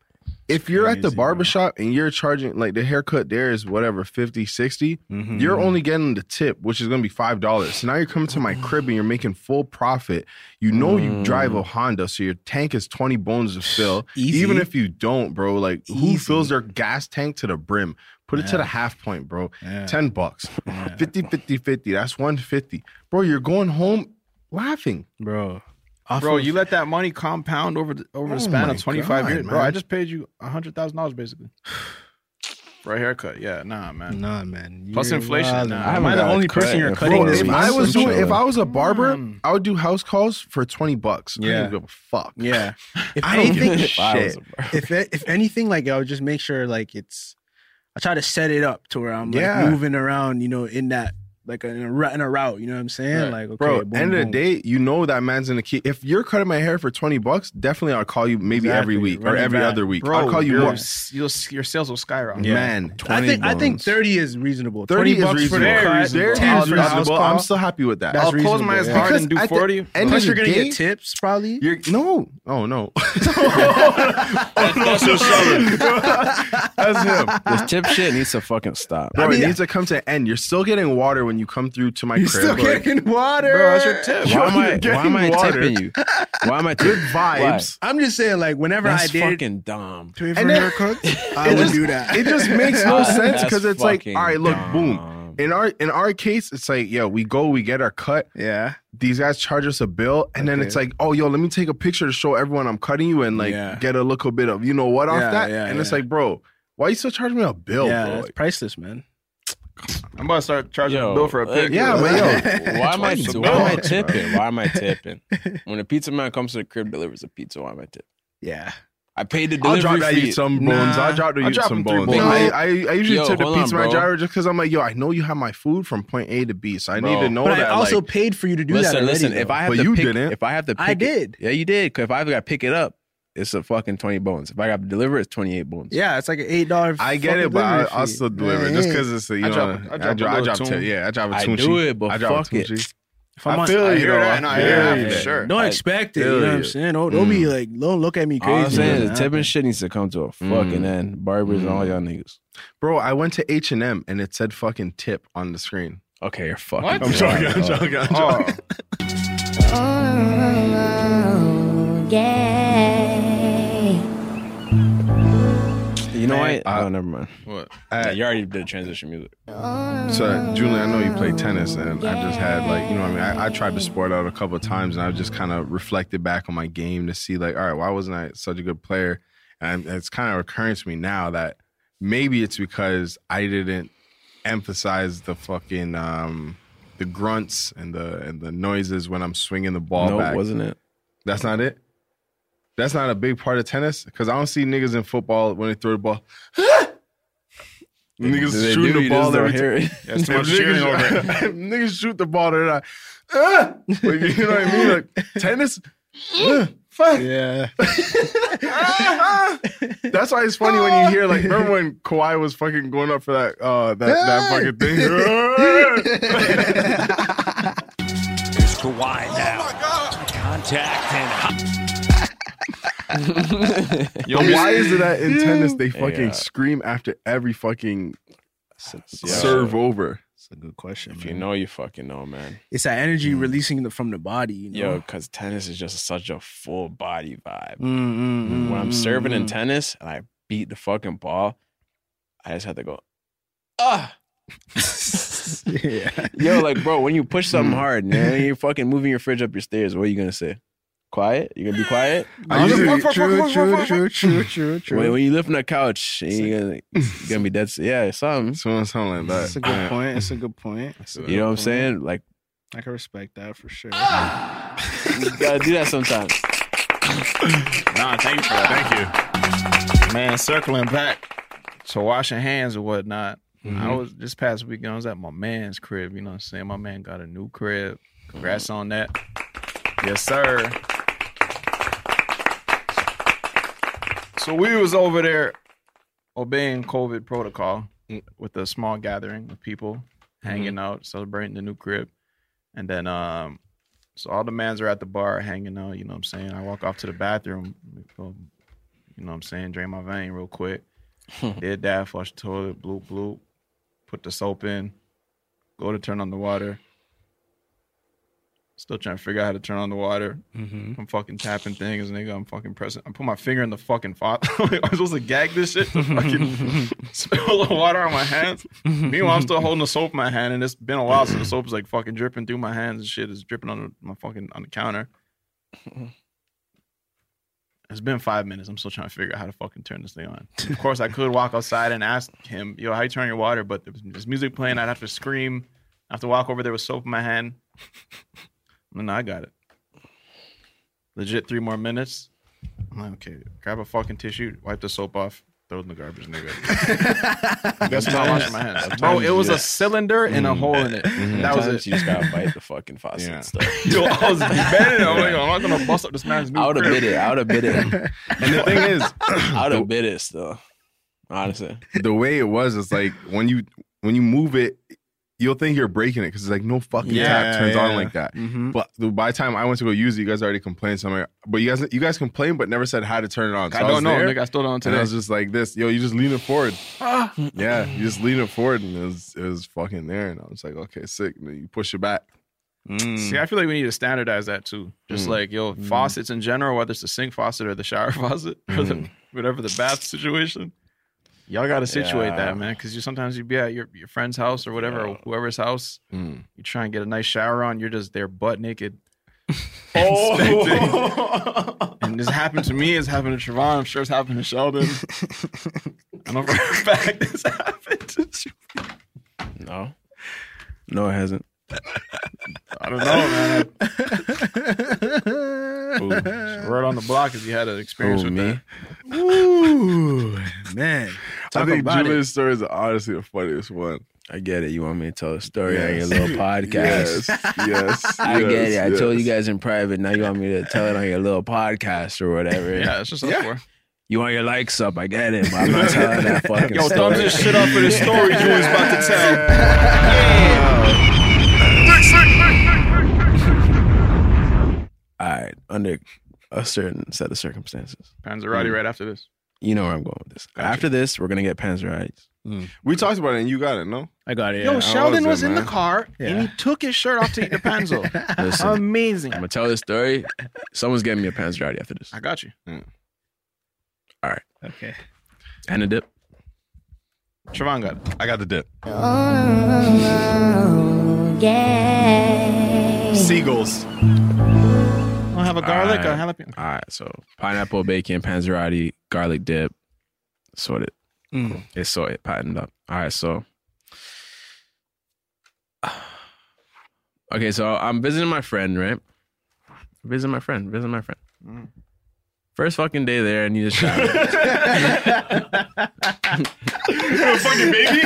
if you're at the crazy, bro. barbershop and you're charging, like the haircut there is whatever, fifty, sixty, Mm-hmm. you're only getting the tip, which is going to be five dollars. So now you're coming to my crib and you're making full profit. You know you drive a Honda, so your tank is twenty bones to fill. Easy. Even if you don't, bro, like who Easy. fills their gas tank to the brim? Put it to Yeah. the half point, bro. Yeah. ten bucks. Yeah. fifty, fifty, fifty. That's one fifty. Bro, you're going home laughing. bro. Bro, you let that money compound over the, over Oh the span my of twenty-five God, years. Bro, man. I just paid you one hundred thousand dollars basically. For a haircut. Yeah, nah, man. Nah, man. Plus You're inflation, wild. nah. Am I the got only cut. person you're Bro, cutting this if month? I was some doing, shit. if I was a barber, Mm. I would do house calls for twenty bucks. I Yeah. don't give a fuck. Yeah. If I don't give anything, a If I was shit. a barber. if if anything, like I would just make sure like it's. I try to set it up to where I'm like Yeah. moving around, you know, in that like in a, ru- in a route. You know what I'm saying? Right. Like, okay, Bro, boom, end of the boom. day, you know that man's gonna keep. If you're cutting my hair for twenty bucks, definitely I'll call you maybe every Exactly. week or Running every back. other week. Bro, I'll call you your, more. Your, your sales will skyrocket. Yeah. Man, I think I think bones. thirty is reasonable. thirty twenty bucks is for the reasonable. cut, reasonable. ten Thirty for is the house reasonable. call. I'm still happy with that. That's I'll close my eyes reasonable, hard yeah. and do Because at the forty. end Plus, of you're the gonna day, get tips probably. You're no, oh no. That's your That's him. This tip shit needs to fucking stop. Bro, I mean, it needs to come to an end. You're still getting water when you come through to my You're crib. still like, getting water. Bro, that's your tip. Why am I? You're Why am I getting water. tipping you? Why am I tipping? Good vibes. I'm just saying, like whenever That's I did fucking dumb. pay for And then- haircuts, I It would just- do that. It just makes no Uh, sense that's because it's like, fucking all right, look, boom. dumb. In our in our case, it's like, yo, we go, we get our cut. Yeah. These guys charge us a bill, and then Okay. it's like, oh, yo, let me take a picture to show everyone I'm cutting you, and like Yeah. get a little bit of you know what off Yeah, that. yeah, and it's yeah. like, bro, why you still charging me a bill, yeah, bro? that's Like, priceless, man. I'm about to start charging Yo, a bill for a like, pic. yeah, yo, but yo, why am I? twenty Why am I bucks, tipping? Why am I tipping? When a pizza man comes to the crib, delivers a pizza, why am I tipping? Yeah. I paid the I'll delivery drop that fee. you some bones. Nah. I'll drop the I'll you drop some him three bones. bones. I, I, I usually Yo, tip the hold on, pizza man bro. driver just because I'm like, yo, I know you have my food from point A to B, so I Bro. need to know But that. I also like, paid for you to do Listen, that already. listen. though. If I have But to you pick, didn't. if I have to, pick I it- did. yeah, you did. Because if I got to pick it up, it's a fucking twenty bones. If I got to deliver, it's twenty eight bones. Yeah, it's like an eight dollar. I get it, but I, I'll still deliver it just because it's a, you I know, drop a- I I drop a drop, I little drop, tune. tip, yeah, I drop a I tunchi. do it, but I drop fuck a it. tunchi. If I'm I on- feel I you, hear though. that. No, I hear feel that you. for sure. Don't I expect it. feel You know what I'm you. saying? Don't, don't be Mm. like, don't look at me All I'm crazy. saying, man. the tipping shit needs to come to a fucking Mm. end. Barbers and all y'all niggas. Bro, I went to H and M and it said fucking tip on the screen. Okay, you're fucking. What? I'm joking, I'm joking, I'm joking. Oh. You know Man, what? uh, oh, never mind. What? Yeah, you already did transition music. So, Julian, I know you play tennis, and I just had like, you know what I mean? I, I tried the sport out a couple of times, and I just kind of reflected back on my game to see, like, all right, why wasn't I such a good player? And it's kind of occurring to me now that maybe it's because I didn't emphasize the fucking um, the grunts and the and the noises when I'm swinging the ball No, back. wasn't it? That's not it. That's not a big part of tennis because I don't see niggas in football when they throw the ball. Niggas They shooting do, the you ball just don't every hear time. it. That's too much If cheering over niggas, it. niggas shoot the ball, they're like, ah! Like, you know what I mean? Like tennis, ah, fuck. Yeah. That's why it's funny when you hear like, remember when Kawhi was fucking going up for that uh, that that fucking thing? Here's Kawhi now. Contact and Yo, why is it that in tennis they fucking Yeah. scream after every fucking Yeah. serve over? That's a good question. If man. you know, you fucking know, man. It's that energy releasing the, from the body. You know? Yo, because tennis is just such a full body vibe. Mm, mm, mm, When I'm mm, serving in mm. tennis and I beat the fucking ball, I just have to go, ah. yeah. Yo, like, bro, when you push something hard, man, you're fucking moving your fridge up your stairs, what are you going to say? Quiet? You going to be quiet? I usually- True, true, true, true, true, true. When, when you lift on the couch, and you're gonna, you're gonna be dead. Yeah, something. Something, something like that. That's a good point. That's a good point. That's a You good know what I'm point. saying? Like, I can respect that for sure. you gotta do that sometimes. Nah, thank you for that. Thank you. Man, circling back to washing hands or whatnot. I was this past weekend, I was at my man's crib. You know what I'm saying? My man got a new crib. Congrats on that. Yes, sir. So we was over there obeying COVID protocol with a small gathering of people hanging out, celebrating the new crib. And then um so all the mans are at the bar hanging out, you know what I'm saying? I walk off to the bathroom, you You know what I'm saying? Drain my vein real quick. Did that, flush the toilet, bloop, bloop. Put the soap in. Go to turn on the water. Still trying to figure out how to turn on the water. Mm-hmm. I'm fucking tapping things, nigga. I'm fucking pressing. I put my finger in the fucking faucet. I'm supposed to gag this shit to fucking spill the water on my hands. Meanwhile, I'm still holding the soap in my hand, and it's been a while, so the soap is like fucking dripping through my hands and shit is dripping on the, my fucking on the counter. It's been five minutes. I'm still trying to figure out how to fucking turn this thing on. Of course, I could walk outside and ask him, yo, how you turn your water? But there's music playing. I'd have to scream. I have to walk over there with soap in my hand. No, no, I got it. Legit three more minutes. I'm like, okay, grab a fucking tissue, wipe the soap off, throw it in the garbage, nigga. That's how I wash my hands. Bro, it was a cylinder and a hole in it. Mm-hmm. That was Sometimes it. You just gotta bite the fucking faucet Yeah. and stuff. Yo, I was betting. I'm like, I'm not gonna bust up this man's new I would have crib. bid it. I would have bid it. And the thing is, I would have bid it still. Honestly. the way it was, it's like when you when you move it, you'll think you're breaking it because it's like no fucking Yeah, tap turns on yeah. like that. Mhm. But the, by the time I went to go use it, you guys already complained. So I'm like, but you guys you guys complained, but never said how to turn it on. So I was don't know, there, nigga. I still don't and today. I was just like this, yo, you just lean it forward. Yeah, you just lean it forward, and it was it was fucking there. And I was like, okay, sick. And then you push it back. See, I feel like we need to standardize that too. Just Mm. like, yo, faucets in general, whether it's the sink faucet or the shower faucet or the, whatever the bath situation, y'all got to situate Yeah. that, man. Because you sometimes you be at your, your friend's house or whatever, or whoever's house, Mm. you try and get a nice shower on, you're just there butt naked. Oh. And this happened to me, it's happened to Trevon, I'm sure it's happened to Sheldon. I know for a fact this happened to you. No. No, it hasn't. I don't know, man. Word on the block if you had an experience Who, with me? that. Ooh, man. Talk I think about Julian's it. story is honestly the funniest one. I get it. You want me to tell a story on your Yes. little podcast. Yes, yes. I get yes, it. I told you yes. guys in private. Now you want me to tell it on your little podcast or whatever. Yeah, that's just up for. You want your likes up. I get it. But I'm not telling that fucking Yo, story. thumbs this shit up for the story Julian's about to tell. All right. Under a certain set of circumstances. Panzerotti right after this. You know where I'm going with this. After this, we're going to get Panzeritis. We talked about it, and you got it, no? I got it. Yo, Yeah. Sheldon was was it, in the man? car and Yeah. he took his shirt off to eat the panzo. Listen, Amazing. I'm going to tell this story. Someone's getting me a Panzeritis after this. I got you. All right. Okay. And a dip. Trevon got it. I got the dip. Seagulls. I'll have a garlic. All I'll right. have a... All right. So pineapple, bacon, Panzerati, garlic dip. Sorted. Mm. It's sorted, patterned up. All right. So. Okay. So I'm visiting my friend, right? Visiting my friend. Visiting my friend. Mm. First fucking day there, I need a shower. fucking baby.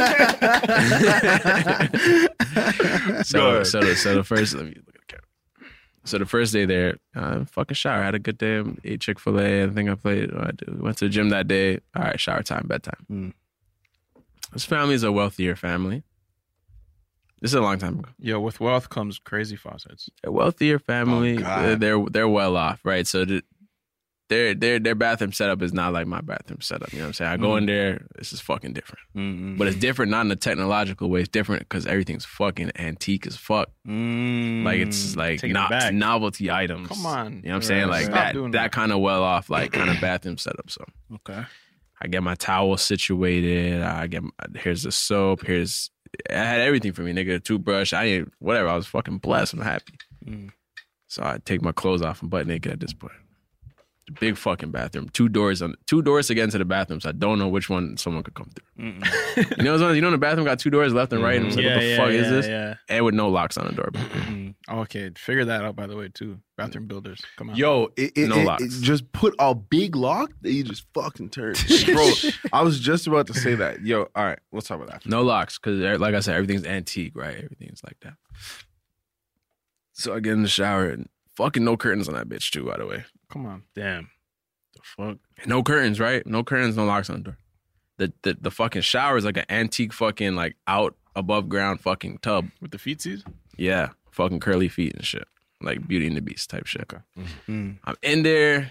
so, so, the, so the first, let me look at the camera. So the first day there, uh, fucking shower. I had a good day. Ate Chick-fil-A. I think I played. I did- went to the gym that day. All right, shower time, bedtime. Mm. This family is a wealthier family. This is a long time ago. Yo, with wealth comes crazy faucets. A wealthier family. Oh, God. they're, they're they're well off, right? So the, their their their bathroom setup is not like my bathroom setup. You know what I'm saying? I go in there. This is fucking different. Mm-hmm. But it's different not in a technological way. It's different because everything's fucking antique as fuck. Mm. Like it's like Taking it no, back. novelty items. Come on. You know what I'm saying? Right, Like stop that doing that, that. kind of well off, like kind of bathroom setup. So Okay. I get my towel situated. I get my, here's the soap. Here's I had everything for me, nigga. A toothbrush. I didn't whatever. I was fucking blessed. I'm happy. Mm. So I take my clothes off and butt naked at this point. Big fucking bathroom. Two doors on two doors to get into the bathroom. So I don't know which one someone could come through. Mm-mm. You know, those ones- you know, the bathroom got two doors left and right. And it's like, Yeah, what the yeah, fuck is yeah, this? yeah. And with no locks on the door. Mm. Okay, figure that out, by the way, too. Bathroom builders. Come on. Yo, it, it, No it- locks. it just put a big lock that you just fucking turn. Bro, I was just about to say that. Yo, all right, let's talk about that. No locks, because like I said, everything's antique, right? Everything's like that. So I get in the shower and fucking no curtains on that bitch too, by the way. Come on. Damn. The fuck? No curtains, right? No curtains, no locks on the door. The the, the fucking shower is like an antique fucking like out above ground fucking tub. With the feetsies? Yeah. Fucking curly feet and shit. Like Beauty and the Beast type shit. Okay. Mm. I'm in there.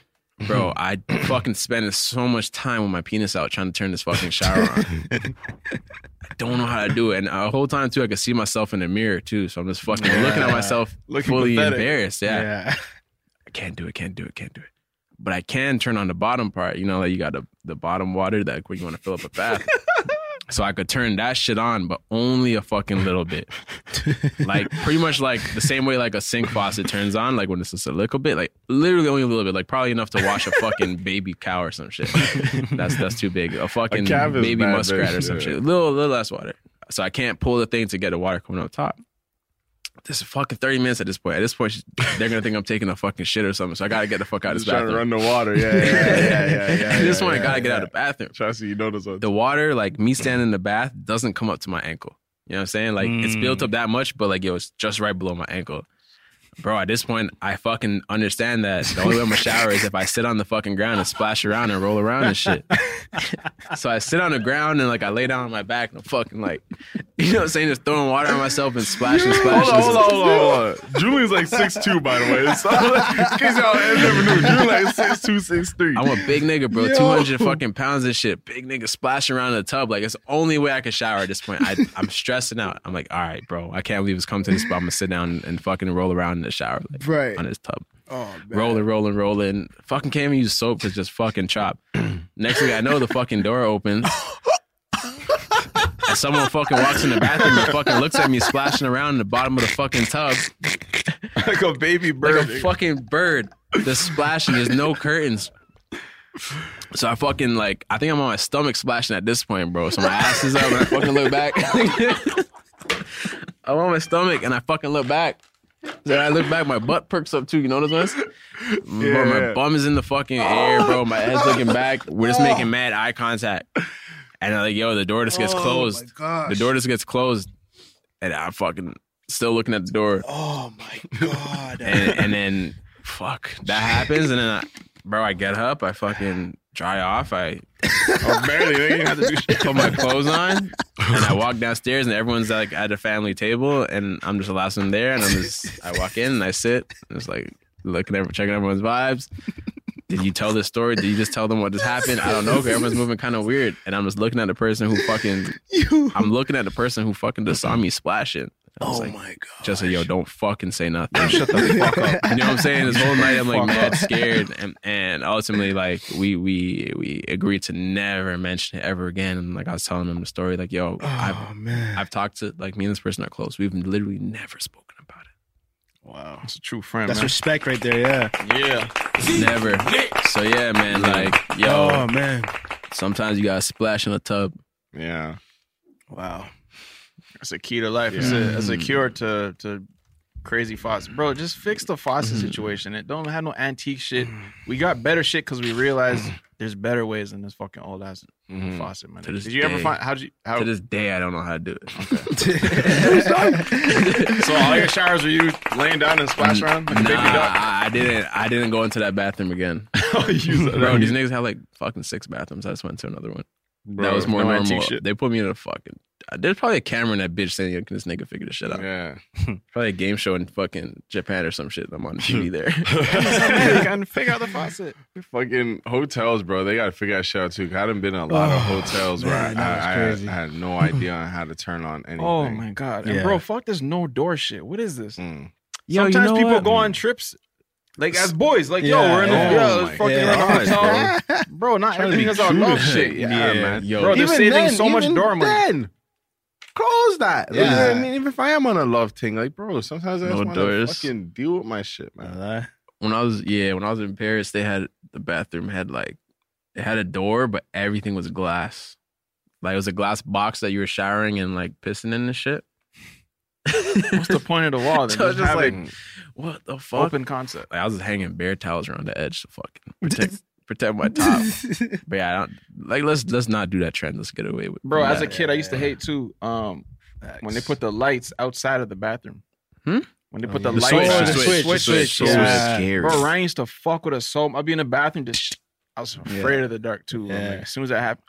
Bro, I fucking spend so much time with my penis out trying to turn this fucking shower on. I don't know how to do it. And the whole time, too, I could see myself in the mirror, too. So I'm just fucking yeah. looking at myself looking fully pathetic. embarrassed. Yeah. yeah. I can't do it, can't do it, can't do it. But I can turn on the bottom part. You know, like you got the, the bottom water that where you want to fill up a bath. So I could turn that shit on, but only a fucking little bit. Like, pretty much like the same way like a sink faucet turns on, like when it's just a little bit, like literally only a little bit, like probably enough to wash a fucking baby cow or some shit. That's that's too big. A fucking a baby muskrat or some shit. A little, little less water. So I can't pull the thing to get the water coming up top. This is fucking thirty minutes at this point. At this point, they're going to think I'm taking a fucking shit or something. So I got to get the fuck out of this bathroom. Trying to run the water. Yeah, yeah, yeah, yeah. yeah, yeah At this yeah, point, yeah, I got to yeah. get out of the bathroom. Trust me, you know this one. The water, like me standing in the bath, doesn't come up to my ankle. You know what I'm saying? Like mm. it's built up that much, but like, yo, it's just right below my ankle. Bro, at this point, I fucking understand that the only way I'm gonna shower is if I sit on the fucking ground and splash around and roll around and shit. So I sit on the ground and like I lay down on my back and I'm fucking like, you know what I'm saying, just throwing water on myself and splashing, splashing. Hold on, hold on, hold on. Julian's like six two, by the way. So, in case y'all never knew, Julian like six two, six three. I'm a big nigga, bro. Yo. two hundred fucking pounds and shit. Big nigga splashing around in the tub. Like, it's the only way I can shower at this point. I, I'm stressing out. I'm like, all right, bro, I can't believe it's come to this spot. I'm gonna sit down and fucking roll around in the shower. Like, right. On his tub. Oh, man. Rolling, rolling, rolling. Fucking can't even use soap because just fucking chop. Next thing I know, the fucking door opens. And someone fucking walks in the bathroom and fucking looks at me splashing around in the bottom of the fucking tub. Like a baby bird. Like a fucking bird. Just splashing. There's no curtains. So I fucking like, I think I'm on my stomach splashing at this point, bro. So my ass is up and I fucking look back. I'm on my stomach and I fucking look back. So I look back, my butt perks up too. You know what I'm saying? Yeah, bro, my yeah. bum is in the fucking air, bro. My head's looking back. We're just making mad eye contact. And I'm like, yo, the door just gets Oh, closed. my gosh. The door just gets closed. And I'm fucking still looking at the door. Oh my God. And, and then, fuck, that happens. And then, I, bro, I get up. I fucking dry off. I Oh, barely. They didn't have to do shit. put my clothes on. And I walk downstairs and everyone's like at a family table. And I'm just the last one there. And I'm just, I walk in and I sit. And it's like looking at, checking everyone's vibes. Did you tell this story? Did you just tell them what just happened? I don't know. Cause everyone's moving kind of weird. And I'm just looking at the person who fucking, I'm looking at the person who fucking just saw me splashing. Oh like, my God. Just like, yo, don't fucking say nothing. Shut the fuck up. You know what I'm saying? This whole night I'm like mad scared. And, and ultimately, like, we we we agreed to never mention it ever again. And like I was telling them the story, like, yo, Oh I've, man. I've talked to, like, me and this person are close. We've literally never spoken about it. Wow. That's a true friend, That's man. respect right there, yeah. Yeah. Never. So yeah, man, like, yo, Oh man. sometimes you gotta splash in a tub. Yeah. Wow. That's a key to life. It's, a, it's a cure to to crazy faucets. Bro, just fix the faucet situation. It don't have no antique shit. We got better shit because we realized there's better ways than this fucking old ass Mhm. faucet, man. To this Did you ever day. find, how'd you, how, To this day, I don't know how to do it. so all your showers were you laying down and splash around like a Nah, baby duck? I I didn't. I didn't go into that bathroom again. Oh, you- Bro, these niggas had like fucking six bathrooms. I just went to another one. Bro, that was more no normal. antique shit. They put me in a fucking. There's probably a camera in that bitch saying, "Yo, can this nigga figure this shit out?" Yeah. Probably a game show in fucking Japan or some shit. I'm on T V there. Man, you gotta figure out the faucet. Fucking hotels, bro. They got to figure that shit out too. 'Cause I haven't been in a lot of Oh, hotels man, where that was I, I, crazy. I had no idea on how to turn on anything. Oh my God. And Yeah. bro, fuck this no door shit. What is this? Mm. Yo, you Sometimes know people what? go on trips like as boys, like, yo, Yeah, we're in the yeah. yeah, Oh let's my fucking God, in the hotel. Bro, not Trying to everything be is all true love to shit. it. Yeah, Yeah, man. man. Yo, Bro, they're Even saving then, so much even door money. then, close that. Like, Yeah. I mean, even if I am on a love thing, like, bro, sometimes I just No want to doors. fucking deal with my shit, man. When I was yeah, when I was in Paris, they had the bathroom had like it had a door, but everything was glass. Like it was a glass box that you were showering and like pissing in and shit. What's the point of the wall? Then So it's just just have like, it what the fuck? open concept. Like, I was just hanging bear towels around the edge to fucking protect protect my top. But yeah, I don't, like let's let's not do that trend. Let's get away with Bro, as a that. kid, I used to hate too. Um, when they put the lights outside of the bathroom. Hmm? When they put yeah. the, The lights, switch, Oh, the the switch, switch, the the switch. switch, So yeah. scary. Bro, Ryan used to fuck with us so. I'd be in the bathroom just. I was afraid Yeah. of the dark too. Yeah. Like, as soon as that happened,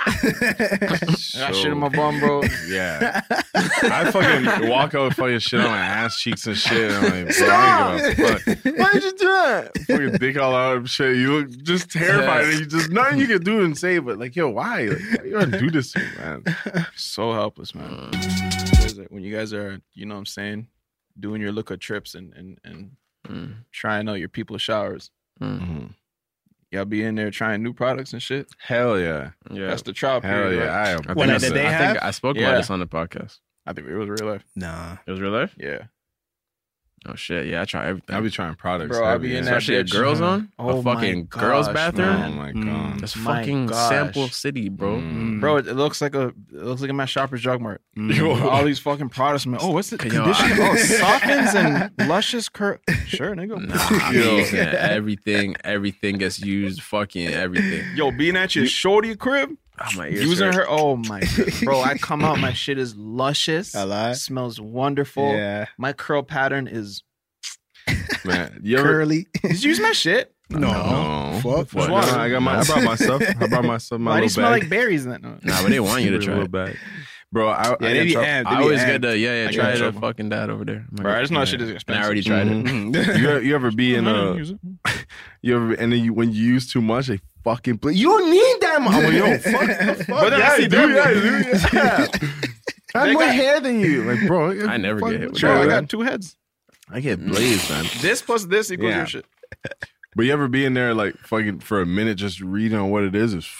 I got shit in my bum, bro. Yeah. I fucking walk out with fucking shit on my ass cheeks and shit. And I'm like, bro, I don't give a fuck. Why did you do that? Fucking dick all out and shit. You look just terrified. And you just, nothing you can do and say, but like, yo, why? Like, why you gotta do this to me, man? So helpless, man. When you guys are, you know what I'm saying, doing your lookup trips and, and, and mm. trying out your people's showers. Mm-hmm. Y'all be in there trying new products and shit. Hell yeah, yeah. That's the trial Hell period. yeah, right? I, I, When think, did they I have? think I spoke Yeah. about this on the podcast. I think it was real life. Nah. It was real life? Yeah. Oh shit, yeah, I try everything. I be trying products. Bro, I be in that Especially a bitch. girls on. Oh a fucking my girls gosh, bathroom. man. Oh my Mm. god. That's My fucking gosh. sample city, bro. Mm. Bro, it, it looks like a it looks like I'm at Shoppers Drug Mart. Mm. All these fucking products, man. Oh, what's the Yo, conditioner? I- Oh, softens and luscious cur. Sure, nigga. Nah, I be using it. everything, everything gets used. Fucking everything. Yo, being at your shorty crib, Oh, my ears using hurt. her. Oh my god, bro! I come out, my shit is luscious. I lie. Smells wonderful. Yeah. My curl pattern is. Man, you ever, Curly. Did you use my shit? No. No. Fuck. What? What? No, I got my. I brought myself. I brought myself my Why do you little smell bag. like berries? Then no. Nah, but they want you to try Little it. bag. Bro, I, Yeah, I, they get be trouble. amped. They I be always amped. get the yeah, yeah. I Try got the trouble. fucking dad over there. I'm like, Bro, I just know yeah. shit is And expensive. I already tried it. Mhm. you, you ever be in I a didn't use it. you ever and then you, when you use too much they fucking play. You don't need that much. I'm like, yo, fuck the fuck. But then I yeah, see you do, them. yeah, you do, yeah. I have They more got- hair than you, like, bro. I never fuck get hit with Bro, that. I man. got two heads. I get blazed, man. This plus this equals Yeah. your shit. But you ever be in there like fucking for a minute just reading on what it is? Is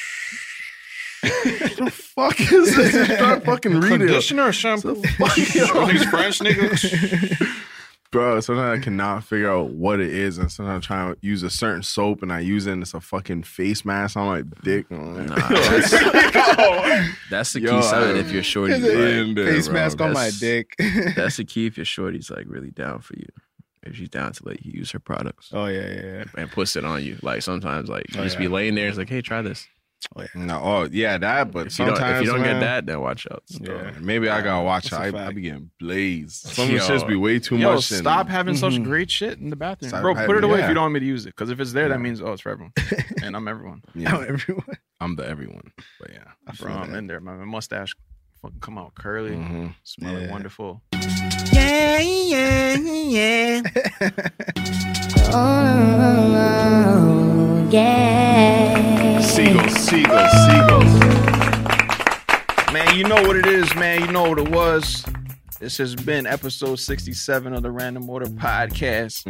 what the fuck is this? Just start fucking reading. Conditioner or shampoo? These French niggas. Bro, sometimes I cannot figure out what it is, and sometimes I'm trying to use a certain soap, and I use it, and it's a fucking face mask on my dick. I'm like, Nah, that's, that's the key Yo, sign I- if your shorty's in like, there, Face bro. mask on my That's- dick. that's the key if your shorty's like really down for you. If she's down to let you use her products Oh yeah, yeah, yeah. and puts it on you. Like sometimes like you Oh, just yeah. be laying there, it's like, hey, try this. No, oh yeah, that. But If you don't, sometimes if you don't man, get that, then watch out. yeah, maybe I gotta watch That's out. a I, I fact. be getting blazed. Some of the Yo. shits be way too Yo, much. and- stop having such Mhm. great shit in the bathroom. Stop Bro, put having- it away if yeah. you don't want me to use it. Because if it's there, Yeah. that means, oh, it's for everyone. And I'm everyone. Yeah, Oh, everyone. I'm the everyone. But yeah, I Bro, I'm in there. My, my mustache fucking come out curly. Mhm. Smelling Yeah. wonderful. Yeah, yeah, yeah. Oh, yeah. Seagulls, seagulls, seagulls. Man, you know what it is, man. You know what it was. This has been episode sixty-seven of the Random Order Podcast.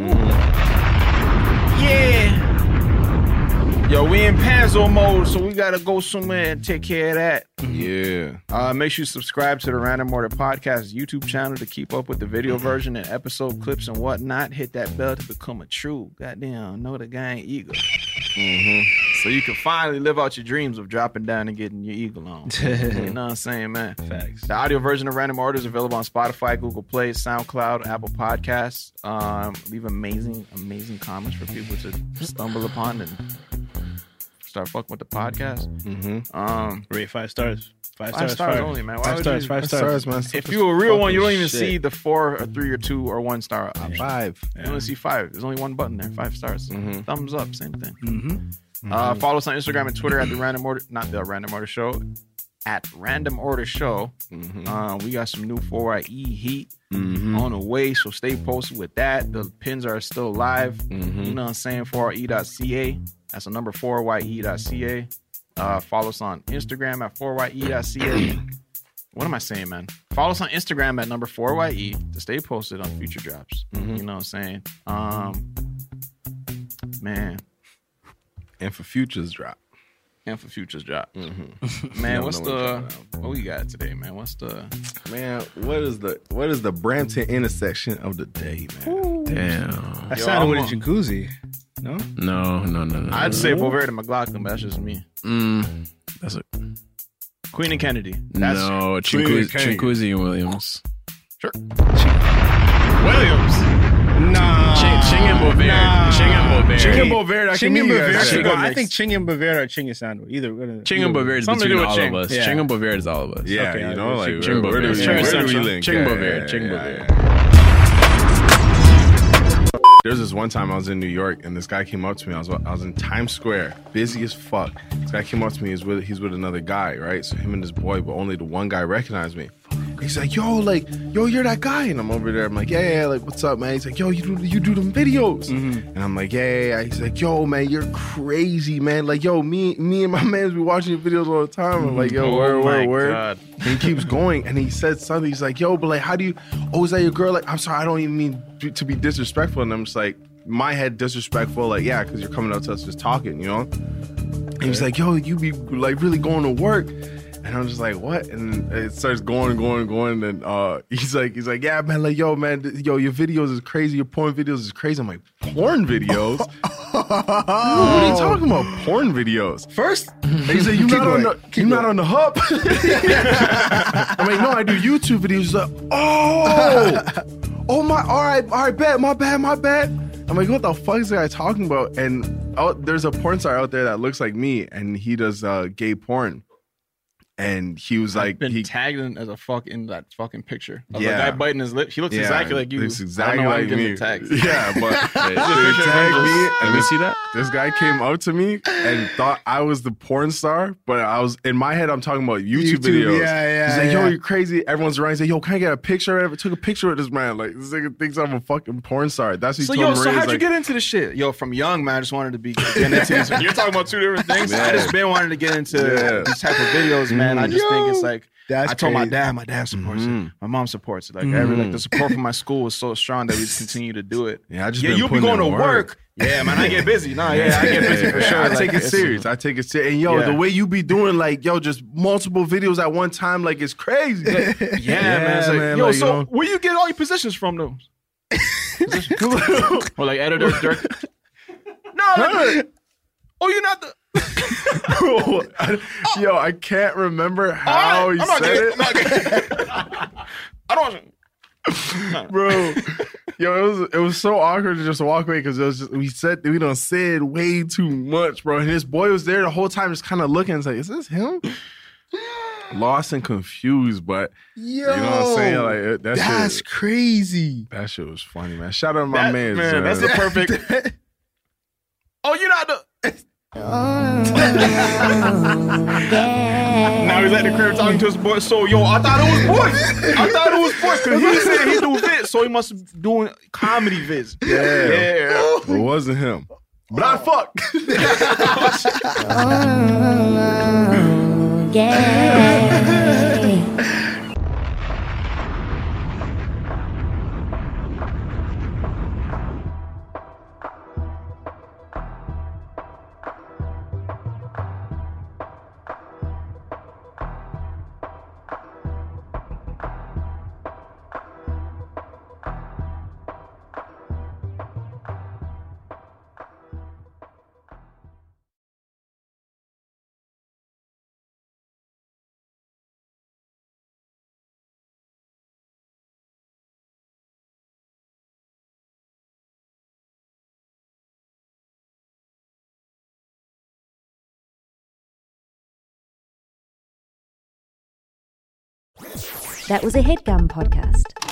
Yeah. Yo, we in Panzo mode, so we gotta go somewhere and take care of that. Yeah. Uh, make sure you subscribe to the Random Order Podcast YouTube channel to keep up with the video version and episode clips and whatnot. Hit that bell to become a true goddamn know the gang eagle. Mm-hmm. So you can finally live out your dreams of dropping down and getting your eagle on. You know what I'm saying, man? Facts. The audio version of Random Order is available on Spotify, Google Play, SoundCloud, Apple Podcasts. Um, leave amazing, amazing comments for people to stumble upon and start fucking with the podcast. Mm-hmm. Um, Rate five stars. Five, Five stars, stars fire. only, man. Why Five would stars, you- five Five stars. stars, man. if you're a real one, you don't even Shit. see the four or three or two or one star option. Five. You only see five. There's only one button there. Five stars. Mhm. Thumbs up. Same thing. Mm-hmm. Uh, follow us on Instagram and Twitter at the Random Order, not the Random Order Show, at Random Order Show. Mm-hmm. Uh, we got some new four Y E heat Mm-hmm. on the way, so stay posted with that. The pins are still live. Mm-hmm. You know what I'm saying? four Y E dot C A. That's the number four Y E dot C A. Uh, follow us on Instagram at four Y E dot C A. What am I saying, man? Follow us on Instagram at number four Y E to stay posted on future drops. Mhm. You know what I'm saying? Um, man, And for futures drop. and for futures drop. Mm-hmm. Man, Never what's know when the it's coming what we got today, man? What's the Man, what is the what is the Brampton intersection of the day, man? Damn. I Yo, sounded with a I'm jacuzzi. No? No, no, no, no. I'd no. say Boverde McLaughlin, but that's just me. Mm, that's a Queen and Kennedy. That's no. Clean Chinquizzi Kennedy. Chinquizzi and Williams. sure. Williams. Nah. Ching, Ching and Boverde. Nah. Ching and Boverde. Ching and Boverde, I Ching can and meet you guys Bavera. there. should go. I Mix. think Ching and Bavera or Ching and Sandwich. Either. either Ching and Boverde is Something to between do with all Ching. of us. Yeah. Ching and Boverde is all of us. Yeah, Okay, you I know, will. like Ching where, where do we, Boverde. where do we Central. link? Ching Yeah, Boverde. yeah, Ching yeah, Boverde. yeah. There's this one time I was in New York and this guy came up to me. I was I was in Times Square, busy as fuck. This guy came up to me. He's with he's with another guy, right? So him and his boy, but only the one guy recognized me. He's like, yo, like, yo, you're that guy. And I'm over there. I'm like, yeah, yeah, like, what's up, man? He's like, yo, you do you do them videos. Mm-hmm. And I'm like, yeah, yeah, yeah. He's like, yo, man, you're crazy, man. Like, yo, me me and my mans be watching your videos all the time. I'm like, yo, oh word, my word, word. God. And he keeps going. And he said something. He's like, yo, but like, how do you, oh, is that your girl? Like, I'm sorry, I don't even mean to be disrespectful. And I'm just like, my head disrespectful. Like, yeah, because you're coming up to us just talking, you know? And he's like, yo, you be like really going to work. And I'm just like, what? And it starts going and going and going. And uh, he's like, he's like, yeah, man, like, yo, man, th- yo, your videos is crazy. Your porn videos is crazy. I'm like, porn videos? What are you talking about? Porn videos? First, and he said, you not on the, you not on the hub? I'm like, no, I do YouTube videos. He's like, oh, oh my, all right, all right, bad, my bad, my bad. I'm like, what the fuck is this guy talking about? And oh, there's a porn star out there that looks like me, and he does uh, gay porn. And he was like, I've been he tagged in as a fuck in that fucking picture. Of Yeah. the guy biting his lip. He looks Yeah, exactly like you. looks I exactly don't know why like I'm giving me. you tags. Yeah, but they, they Picture tagged of me, him. and Let me this, see that. this guy came up to me and thought I was the porn star, but I was in my head. I'm talking about YouTube, YouTube, videos. yeah, yeah, He's like, yeah. yo, you're crazy. Everyone's around. He's like, yo, can I get a picture? I never took a picture of this man. Like, this nigga thinks I'm a fucking porn star. That's what he So told yo, me. so He's how'd you like, get into this shit? Yo, from young man, I just wanted to be getting into this. You're talking about two different things. Yeah. I just been wanting to get into Yeah. these type of videos, man. I just Yo, think it's like that's I told my crazy. dad, my dad supports Mhm. it. My mom supports it. Like every like the support from my school is so strong that we just continue to do it. Yeah, I just Yeah, been you'll be putting going in to work. Yeah, man, I get busy. No, yeah, I get busy for sure. I Like, take it it's- serious. I take it serious. And yo, Yeah. the way you be doing, like, yo, just multiple videos at one time, like, it's crazy. Like, Yeah, man. It's like, man, yo, like, so you know. where you get all your positions from, though? Or like editor, director? No, like, oh, you're not the. Yo, I can't remember how All right, he I'm not said getting- it. I'm not getting- I don't. Bro, yo, it was it was so awkward to just walk away because it was just we said we done said way too much, bro. And his boy was there the whole time, just kind of looking. It's like, is this him? Lost and confused, but Yo, you know what I'm saying? Like it- that that's shit, crazy. that shit was funny, man. Shout out to my That- man. man, that's the perfect. Oh, you're not the. Now he's at the crib talking to his boy. So yo, I thought it was boys. I thought it was boys because he said he do vids, so he must be doing comedy vids. Yeah, Yeah. it wasn't him. But I fuck. That was a HeadGum podcast.